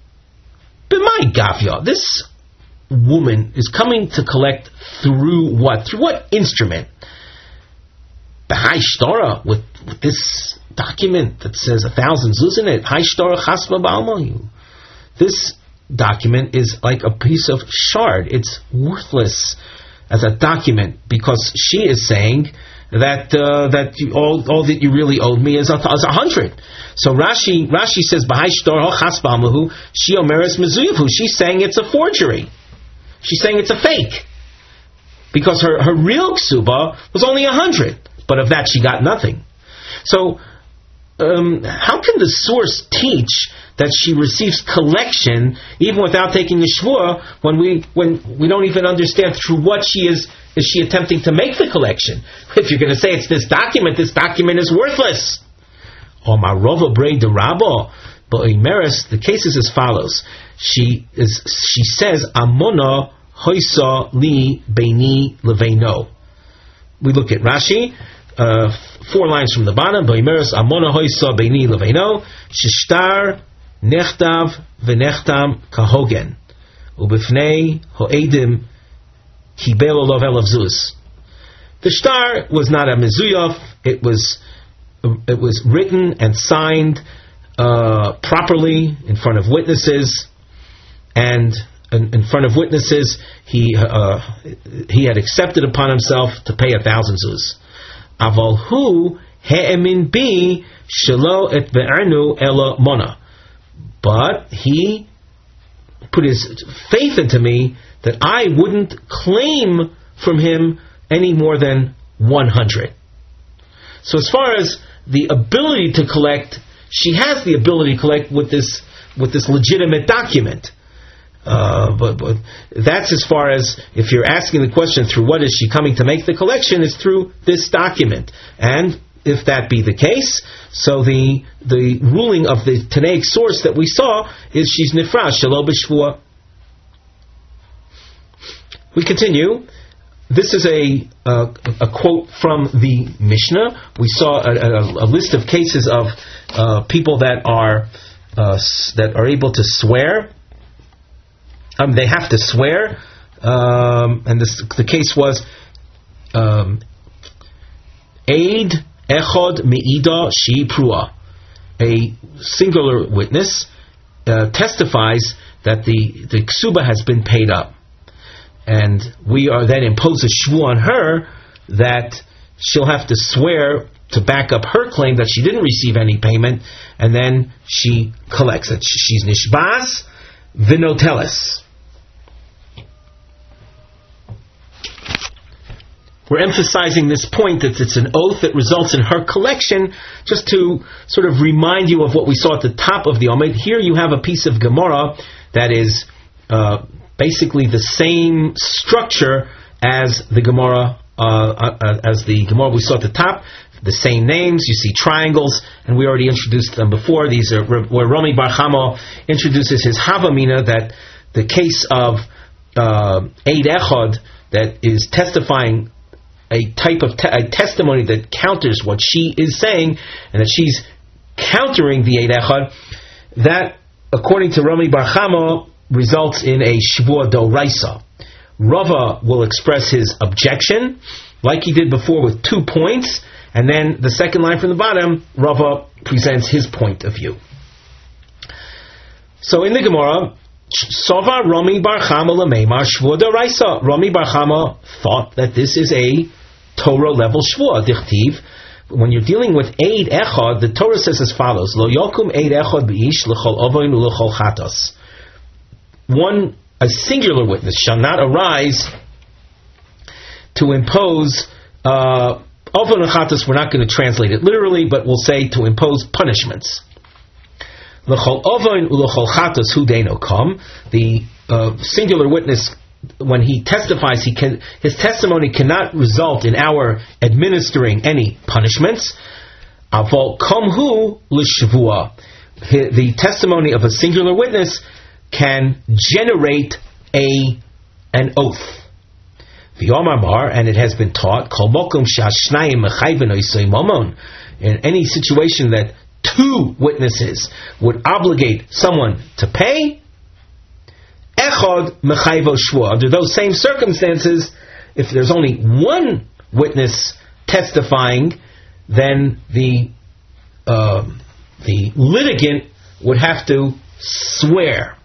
b'mai gavya, this woman is coming to collect through what? Through what instrument? B'hai shtara, with, with this document that says a thousand zuz in it. Hai shtara chasma ba'alma. This document is like a piece of shard. It's worthless as a document because she is saying that uh, that you, all all that you really owed me is a, is a hundred. So Rashi Rashi says b'hai shtar chas b'amahu she omeres mezuyavhu. She's saying it's a forgery. She's saying it's a fake because her her real ksuba was only a hundred, but of that she got nothing. So um, how can the source teach that she receives collection even without taking a shvuah when we when we don't even understand through what she is is she attempting to make the collection? If you're going to say it's this document, this document is worthless. Or marova brei de rabo, but Imeris, the case is as follows. She is she says amona hoisa li beini leveino. We look at Rashi. Uh, four lines from the bottom. Baimeres amona hoisa beini leveino shishtar nechtav v'nechtam kahogen ubifnei hoedim kibel lovel of zuz. The shtar was not a mezuyov. It was it was written and signed uh, properly in front of witnesses, and in, in front of witnesses he uh, he had accepted upon himself to pay a thousand zuz. Aval hu he'emin bi shelo et be'ernu ela mona. But he put his faith into me that I wouldn't claim from him any more than one hundred. So as far as the ability to collect, she has the ability to collect with this with this legitimate document. Uh, but, but that's as far as, if you're asking the question through what is she coming to make the collection, is through this document. And if that be the case, so the the ruling of the Tanaic source that we saw is she's nifrash shelo b'shvuah. We continue. This is a uh, a quote from the Mishnah. We saw a, a, a list of cases of uh, people that are uh, that are able to swear. Um, they have to swear um, and this, the case was um, Eid Echod Meida Shi Prua. A singular witness uh, testifies that the, the ksuba has been paid up. And we are then impose a shvu on her that she'll have to swear to back up her claim that she didn't receive any payment, and then she collects it. She's nishbaz v'noteles. We're emphasizing this point that it's an oath that results in her collection, just to sort of remind you of what we saw at the top of the Omid. Here you have a piece of Gemara that is uh, basically the same structure as the Gemara uh, uh, as the Gemara we saw at the top. The same names, you see triangles, and we already introduced them before. These are where Rami Bar Chama introduces his Havamina, that the case of uh, Eid Echad that is testifying a type of te- a testimony that counters what she is saying, and that she's countering the Eid Echad, that, according to Rami Bar Chama, results in a Shvua Doraisa. Rava will express his objection, like he did before, with two points, and then the second line from the bottom, Rava presents his point of view. So in the Gemara, Sova Rami Bar Chama Lameimar Shvua Doraisa. Rami Bar Chama thought that this is a Torah level Shvua. Dichtiv. When you're dealing with Eid Echad, the Torah says as follows: Lo yokum Eid Echad b'ish l'chol ovoin u'l'chol chatos. One, a singular witness shall not arise to impose uh, ovoin and chatos. We're not going to translate it literally, but we'll say to impose punishments. L'chol ovoin u'l'chol chatos hu deino kam. The uh, singular witness, when he testifies, he can, his testimony cannot result in our administering any punishments. Avol komhu l'shvua. The testimony of a singular witness can generate a an oath. The Omar Bar, and it has been taught, kol mokum shashnayim mechayven oisei momon. In any situation that two witnesses would obligate someone to pay, echad mechayvo shvua. Under those same circumstances, if there's only one witness testifying, then the uh, the litigant would have to swear.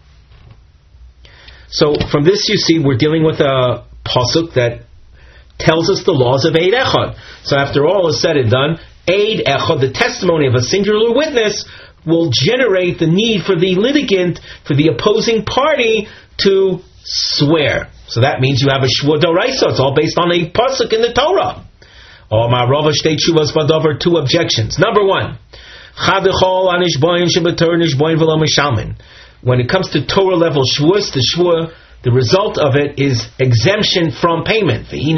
So from this you see we're dealing with a pasuk that tells us the laws of Eid Echad. So after all is said and done, Eid Echad, the testimony of a singular witness, will generate the need for the litigant, for the opposing party, to swear. So that means you have a Shvua Doraisa. It's all based on a pasuk in the Torah. Omar Rava shtei tshuvas v'davar, two objections. Number one, Chadechol anishboyin shebetor nishboyin v'lo mishalmin. When it comes to Torah level shvuas, the shvua, the result of it is exemption from payment. In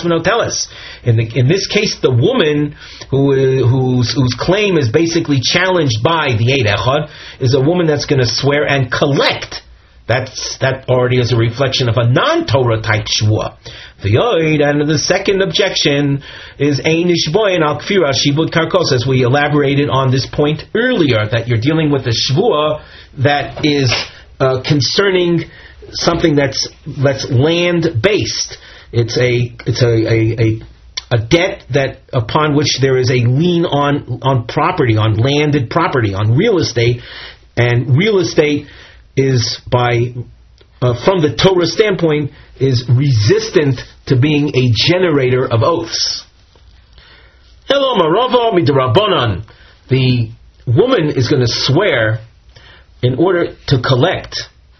the, in this case, the woman who whose whose claim is basically challenged by the Eid Echad is a woman that's going to swear and collect. That's that already is a reflection of a non-Torah type shvua. And the second objection is ein nishboyin al kfira shibud karkos, as we elaborated on this point earlier, that you're dealing with a shvua that is uh, concerning something that's that's land based. It's a it's a, a, a, a debt that upon which there is a lien on on property, on landed property, on real estate, and real estate is by uh, from the Torah standpoint is resistant to being a generator of oaths. Hello, Marava midrabanan. The woman is going to swear in order to collect,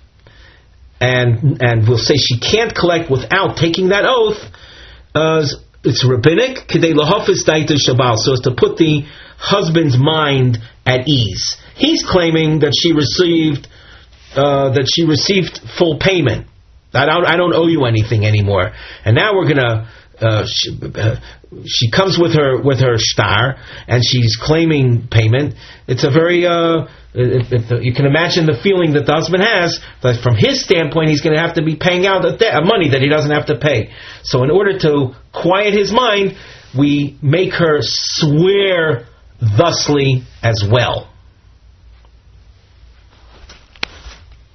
and and we'll say she can't collect without taking that oath. Uh, it's rabbinic, kedei lahafis daita shabal, so as to put the husband's mind at ease. He's claiming that she received uh, that she received full payment. I don't, I don't owe you anything anymore. And now we're gonna. Uh, she, uh, she comes with her with her star, and she's claiming payment. It's a very uh, it, it, you can imagine the feeling that the husband has. That from his standpoint, he's going to have to be paying out a de- money that he doesn't have to pay. So, in order to quiet his mind, we make her swear thusly as well.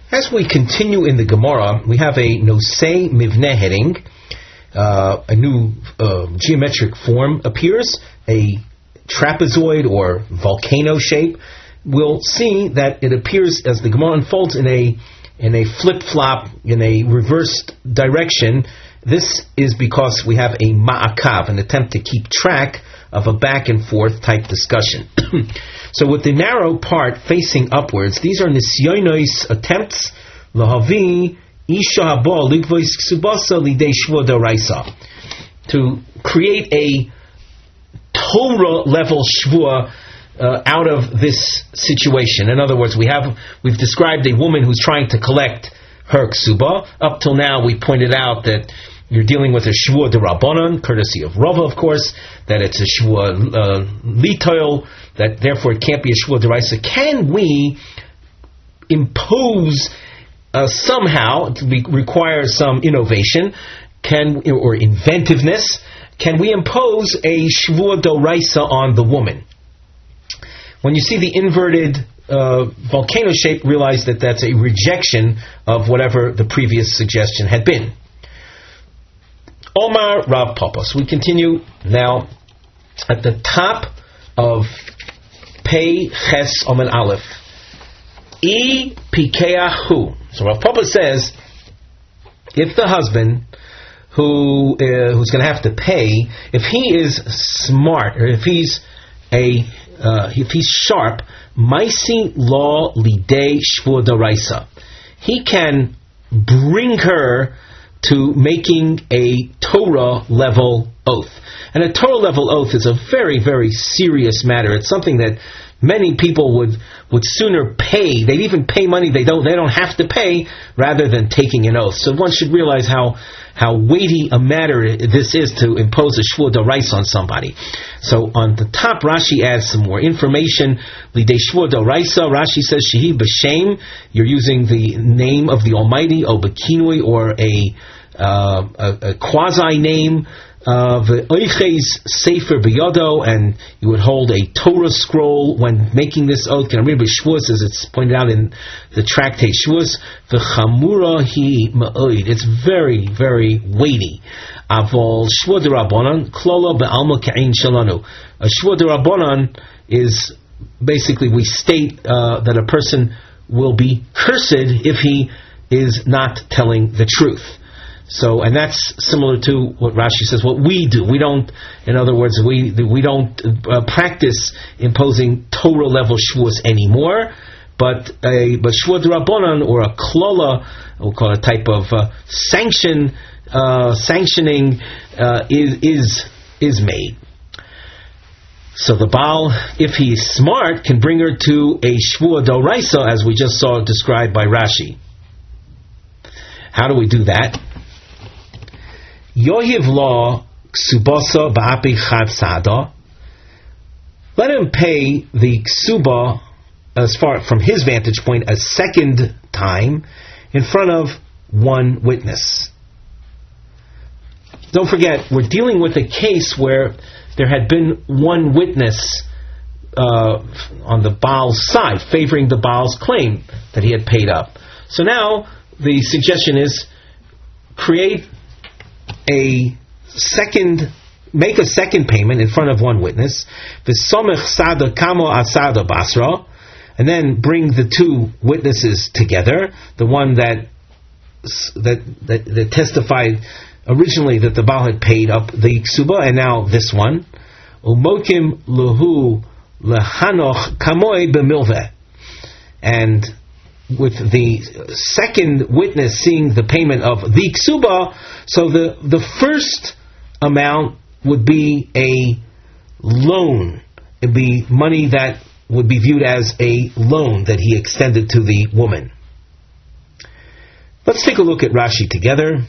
As we continue in the Gemara, we have a Nosei Mivneh heading. Uh, a new uh, geometric form appears, a trapezoid or volcano shape. We'll see that it appears as the Gemara unfolds in a in a flip-flop, in a reversed direction. This is because we have a ma'akav, an attempt to keep track of a back-and-forth type discussion. So with the narrow part facing upwards, these are nisyonos, attempts, lahavi, isha haba, ligvois ksubasa, lidei shvua d'oraisa, to create a Torah-level shvua uh, out of this situation. In other words, we have, we've described a woman who's trying to collect her ksuba. Up till now, we pointed out that you're dealing with a shvua d'Rabbanan, courtesy of Rava, of course, that it's a shvua uh, litoil, that therefore it can't be a shvua d'oraisa. Can we impose uh, somehow, we require some innovation, can or inventiveness, can we impose a shvua d'oraisa on the woman? When you see the inverted uh, volcano shape, realize that that's a rejection of whatever the previous suggestion had been. Omar Rav Papos. We continue now at the top of Pei Ches Omen Aleph. I Pikeahu. So Rav Papos says, if the husband who uh, who's going to have to pay, if he is smart, or if he's a uh, if he's sharp, Maisi Law Lidei Shvua d'Oraisa, he can bring her to making a Torah level oath. And a Torah level oath is a very, very serious matter. It's something that many people would would sooner pay. They'd even pay money they don't they don't have to pay rather than taking an oath. So one should realize how how weighty a matter this is to impose a shvua d'oraisa on somebody. So on the top, Rashi adds some more information. Lidei shvua d'oraisa, Rashi says shehi b'shem. You're using the name of the Almighty, o b'kinui, or a uh, a, a quasi name. The oiches sefer b'yodo, and you would hold a Torah scroll when making this oath. Can read b'shvus, as it's pointed out in the tractate Shvus. V'chamura hi ma'od. It's very, very weighty. Avol shvua d'Rabbanan klola be'alma ka'in shalanu. A shvua d'Rabbanan is basically, we state uh, that a person will be cursed if he is not telling the truth. So, and that's similar to what Rashi says, what we do. We don't, in other words, we we don't uh, practice imposing Torah level shvuas anymore, but a but shvua d'Rabbanan, or a klola, we'll call it a type of uh, sanction, uh, sanctioning, uh, is is is made. So the Baal, if he's smart, can bring her to a shvua d'oraisa, as we just saw described by Rashi. How do we do that? Yohiv law ksubasa ba'api chad sada. Let him pay the ksuba, as far from his vantage point, a second time in front of one witness. Don't forget, we're dealing with a case where there had been one witness uh, on the Baal's side, favoring the Baal's claim that he had paid up. So now the suggestion is create a second, make a second payment in front of one witness, v'somech sada kamo asada basra, and then bring the two witnesses together, the one that that that, that testified originally that the Baal had paid up the ksuba, and now this one, umokim luhu lehanoch kamoi b'milveh, and with the second witness seeing the payment of the ksuba, so the, the first amount would be a loan. It would be money that would be viewed as a loan that he extended to the woman. Let's take a look at Rashi together.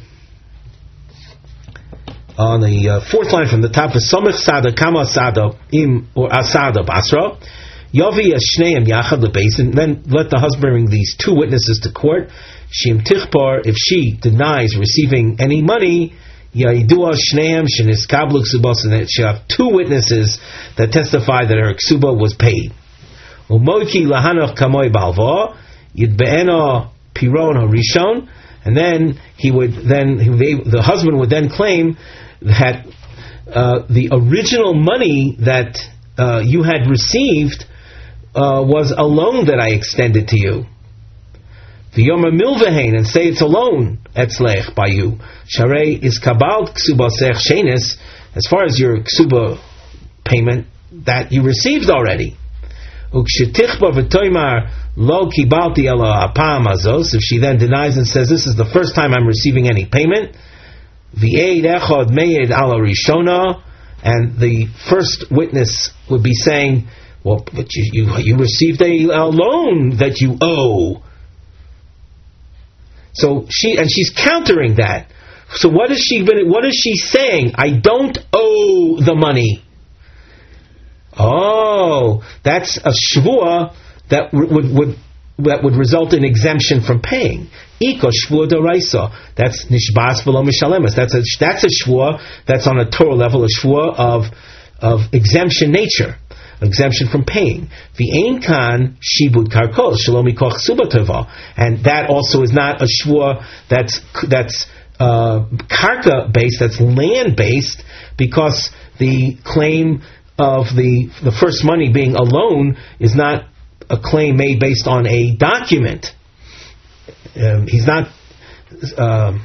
On the uh, fourth line from the top, V'somech sada kama sada im or asada basra. Yavi Shneim Yachad LeBeisin, then let the husband bring these two witnesses to court. Shim Tichpar, if she denies receiving any money, Yaidua Shneim Sheniskablu Ksubas, and that she have two witnesses that testify that her ksuba was paid. Umoki Lahanoch Kamoi Balva, Yidbe'ena piron harishon, and then he would then he, the husband would then claim that uh, the original money that uh, you had received uh, was a loan that I extended to you. V'yomer milvehein, and say it's a loan etzlech by you. Sharei is kabal ksuba sech shenis, as far as your ksuba payment that you received already. Ukshetichba v'toymar lo kibalti ela apam azos, if she then denies and says this is the first time I'm receiving any payment, v'eid echad meid ala rishona, and the first witness would be saying, well, but you you, you received a, a loan that you owe. So she and she's countering that. So what is she? What is she saying? I don't owe the money. Oh, that's a shvua that would would that would result in exemption from paying. Iko shvua d'oraisa. That's nishbas v'lo mishalemas. That's a that's a shvua that's on a Torah level, a shvua of of exemption nature. Exemption from paying. V'ein kan shibud karkos shalom mikoch ksuba tova, and that also is not a shvua that's that's uh, karka based, that's land based, because the claim of the the first money being a loan is not a claim made based on a document. Um, he's not. Um,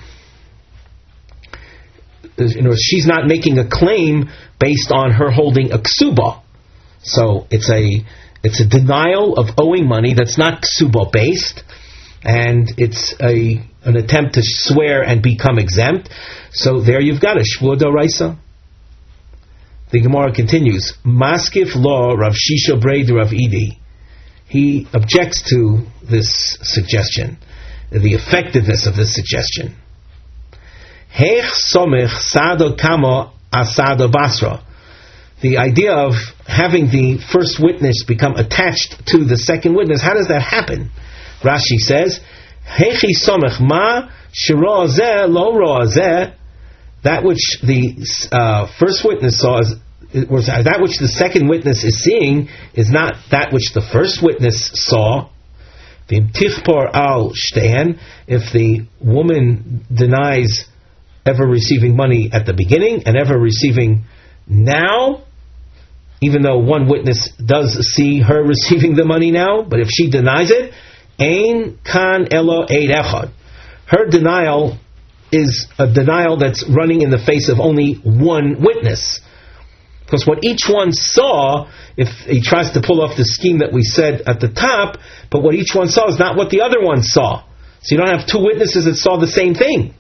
you know, she's not making a claim based on her holding a ksuba. So it's a it's a denial of owing money that's not ksuba based, and it's a an attempt to swear and become exempt. So there you've got a shvua d'oraisa. The Gemara continues, Maskif law Rav Shisha Breid Rav Idi. He objects to this suggestion, the effectiveness of this suggestion. Hech somech sado kamo asado basra. The idea of having the first witness become attached to the second witness, how does that happen? Rashi says, Hechi somech ma shiro zeh lo ro zeh. That which the uh, first witness saw is, or that which the second witness is seeing is not that which the first witness saw. V'im tichpor al shtehan, if the woman denies ever receiving money at the beginning and ever receiving now, even though one witness does see her receiving the money now, but if she denies it, ein kan elo eid echad. Her denial is a denial that's running in the face of only one witness. Because what each one saw, if he tries to pull off the scheme that we said at the top, but what each one saw is not what the other one saw. So you don't have two witnesses that saw the same thing.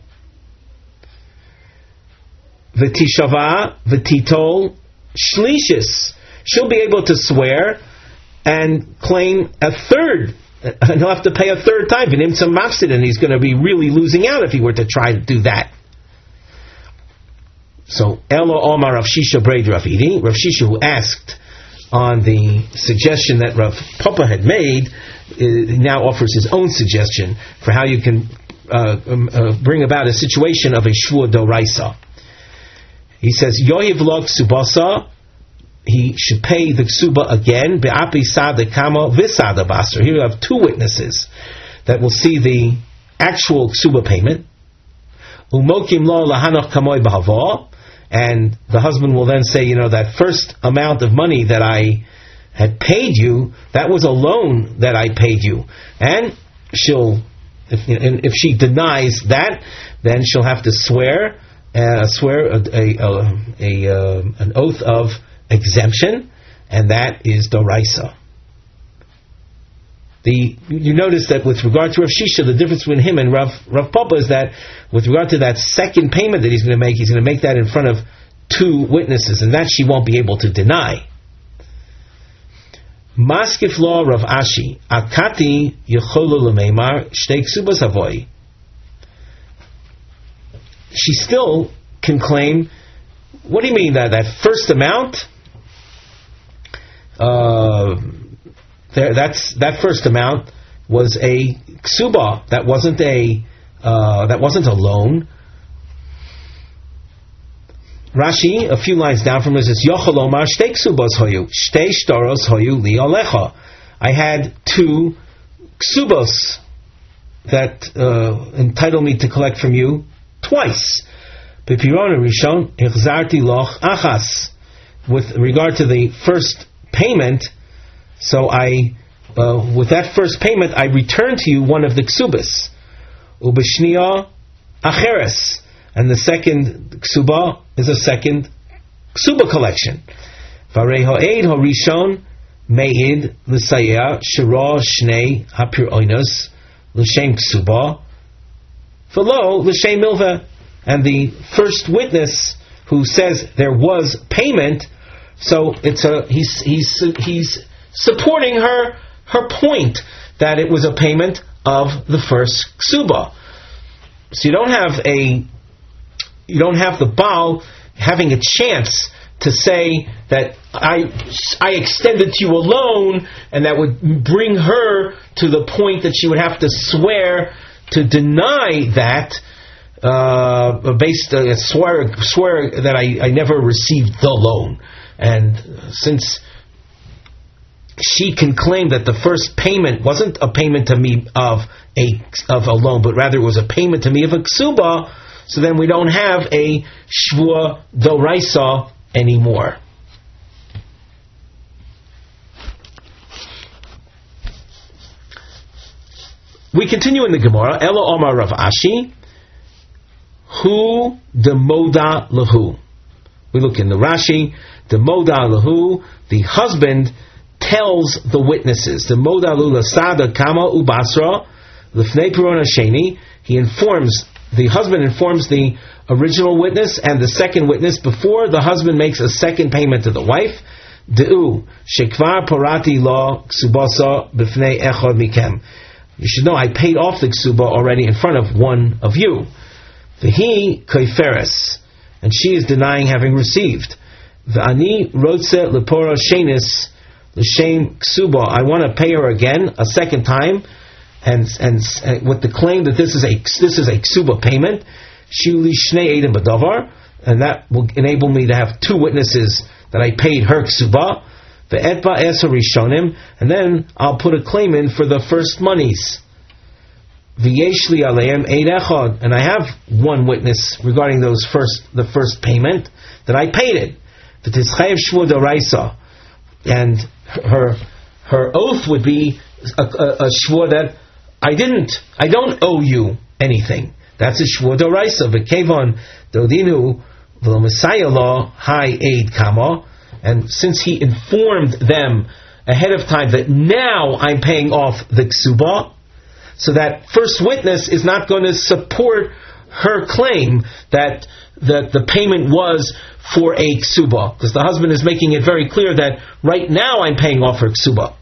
V'tishava, v'titol, shlishis. She'll be able to swear and claim a third, and he'll have to pay a third time. V'nimtza mafsid, and he's going to be really losing out if he were to try to do that. So, Elo Omar Rav Shisha Breid Rav Idi, Rav Shisha, who asked on the suggestion that Rav Papa had made, uh, now offers his own suggestion for how you can uh, um, uh, bring about a situation of a shvua d'oraisa. He says, Yohiv lo ksubasa, he should pay the ksuba again, be'api sada kama v'sada basar. Here you have two witnesses that will see the actual ksuba payment. Umokim lo lahanoch kamoy b'hava, and the husband will then say, you know, that first amount of money that I had paid you, that was a loan that I paid you. And she'll, if, if she denies that, then she'll have to swear, uh, swear a, a, a, a uh, an oath of exemption, and that is d'oraisa. The, you notice that with regard to Rav Shisha, the difference between him and Rav, Rav Papa is that with regard to that second payment that he's going to make, he's going to make that in front of two witnesses, and that she won't be able to deny. Maskif law Rav Ashi, Akati yecholu l'meimar shtei ksubas avoy. She still can claim, what do you mean that that first amount? Uh... There, that's that first amount was a ksuba. That wasn't a uh, that wasn't a loan. Rashi, a few lines down from it, says Yochel Omar shtei ksubas hoyu shtei shtaros hoyu li alecha. I had two ksubos that uh, entitle me to collect from you twice. With regard to the first payment, so I, uh, with that first payment, I return to you one of the ksubas. Ubishniya acheres, and the second ksuba is a second ksuba collection. Varei ha'ed ha'rishon me'id l'sayah shira shnei hapir oinos l'shem ksuba v'lo l'shem milveh. And the first witness who says there was payment, so it's a he's he's he's supporting her her point that it was a payment of the first ksuba. So you don't have a you don't have the Baal having a chance to say that I I extended to you a loan, and that would bring her to the point that she would have to swear to deny that. Uh, based uh, swear swear that I, I never received the loan, and since she can claim that the first payment wasn't a payment to me of a of a loan, but rather it was a payment to me of a ksuba, so then we don't have a shvua doraisa anymore. We continue in the Gemara. Elo Omar Rav Ashi. Hu de moda lahu. We look in the Rashi. The moda lahu, the husband tells the witnesses. The moda lahu lasada kama ubasra lifnei pirona sheni. He informs, the husband informs the original witness and the second witness before the husband makes a second payment to the wife. De'u shekvar parati la ksubasa b'fnei echad mikem. You should know I paid off the ksuba already in front of one of you. V'hi kaiferes, and she is denying having received. V'ani rotze lepora shenis l'shem ksuba. I want to pay her again a second time, and, and and with the claim that this is a this is a ksuba payment. Shuli shnei edim b'davar, and that will enable me to have two witnesses that I paid her ksuba. Ve'etba eser rishonim, and then I'll put a claim in for the first monies. V'yeshli aleim eid echad, and I have one witness regarding those first the first payment that I paid it. V'titzchayev shvua d'oraisa, and her her oath would be a, a, a shvua that I didn't, I don't owe you anything. That's a shvua d'oraisa. V'kevon dodinu v'lo law hai eid kama, and since he informed them ahead of time that now I'm paying off the ksuba, so that first witness is not going to support her claim that that the payment was for a ksuba, because the husband is making it very clear that right now I'm paying off her ksuba.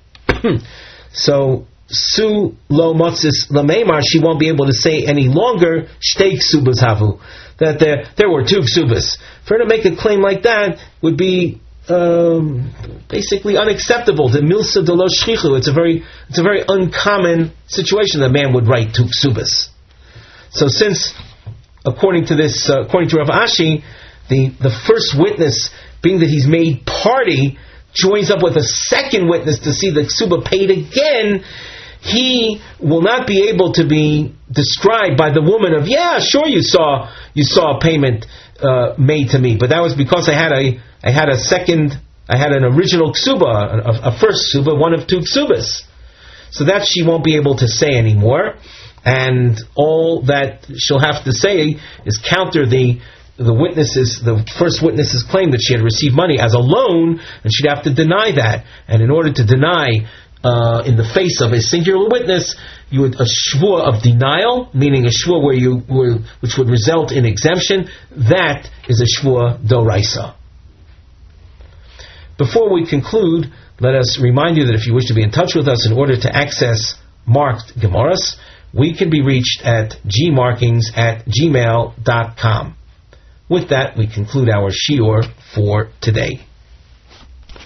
So su lo motzis lameimar, she won't be able to say any longer shtei ksubas havu, that there there were two ksubas. For her to make a claim like that would be Um, basically unacceptable. The milsa de lo shchichu. It's a very, it's a very uncommon situation that a man would write two ksubas. So, since according to this, uh, according to Rav Ashi, the the first witness, being that he's made party, joins up with a second witness to see the ksuba paid again, he will not be able to be described by the woman of, yeah, sure, you saw you saw a payment uh, made to me, but that was because I had a I had a second, I had an original ksuba, a, a first ksuba, one of two ksubas. So that she won't be able to say anymore, and all that she'll have to say is counter the the witnesses, the first witness's claim that she had received money as a loan, and she'd have to deny that. And in order to deny uh, in the face of a singular witness, you would a shvua of denial, meaning a shvua where you were, which would result in exemption. That is a shvua doraisa. Before we conclude, let us remind you that if you wish to be in touch with us in order to access marked Gemaras, we can be reached at gmarkings at gmail dot com. With that, we conclude our shiur for today.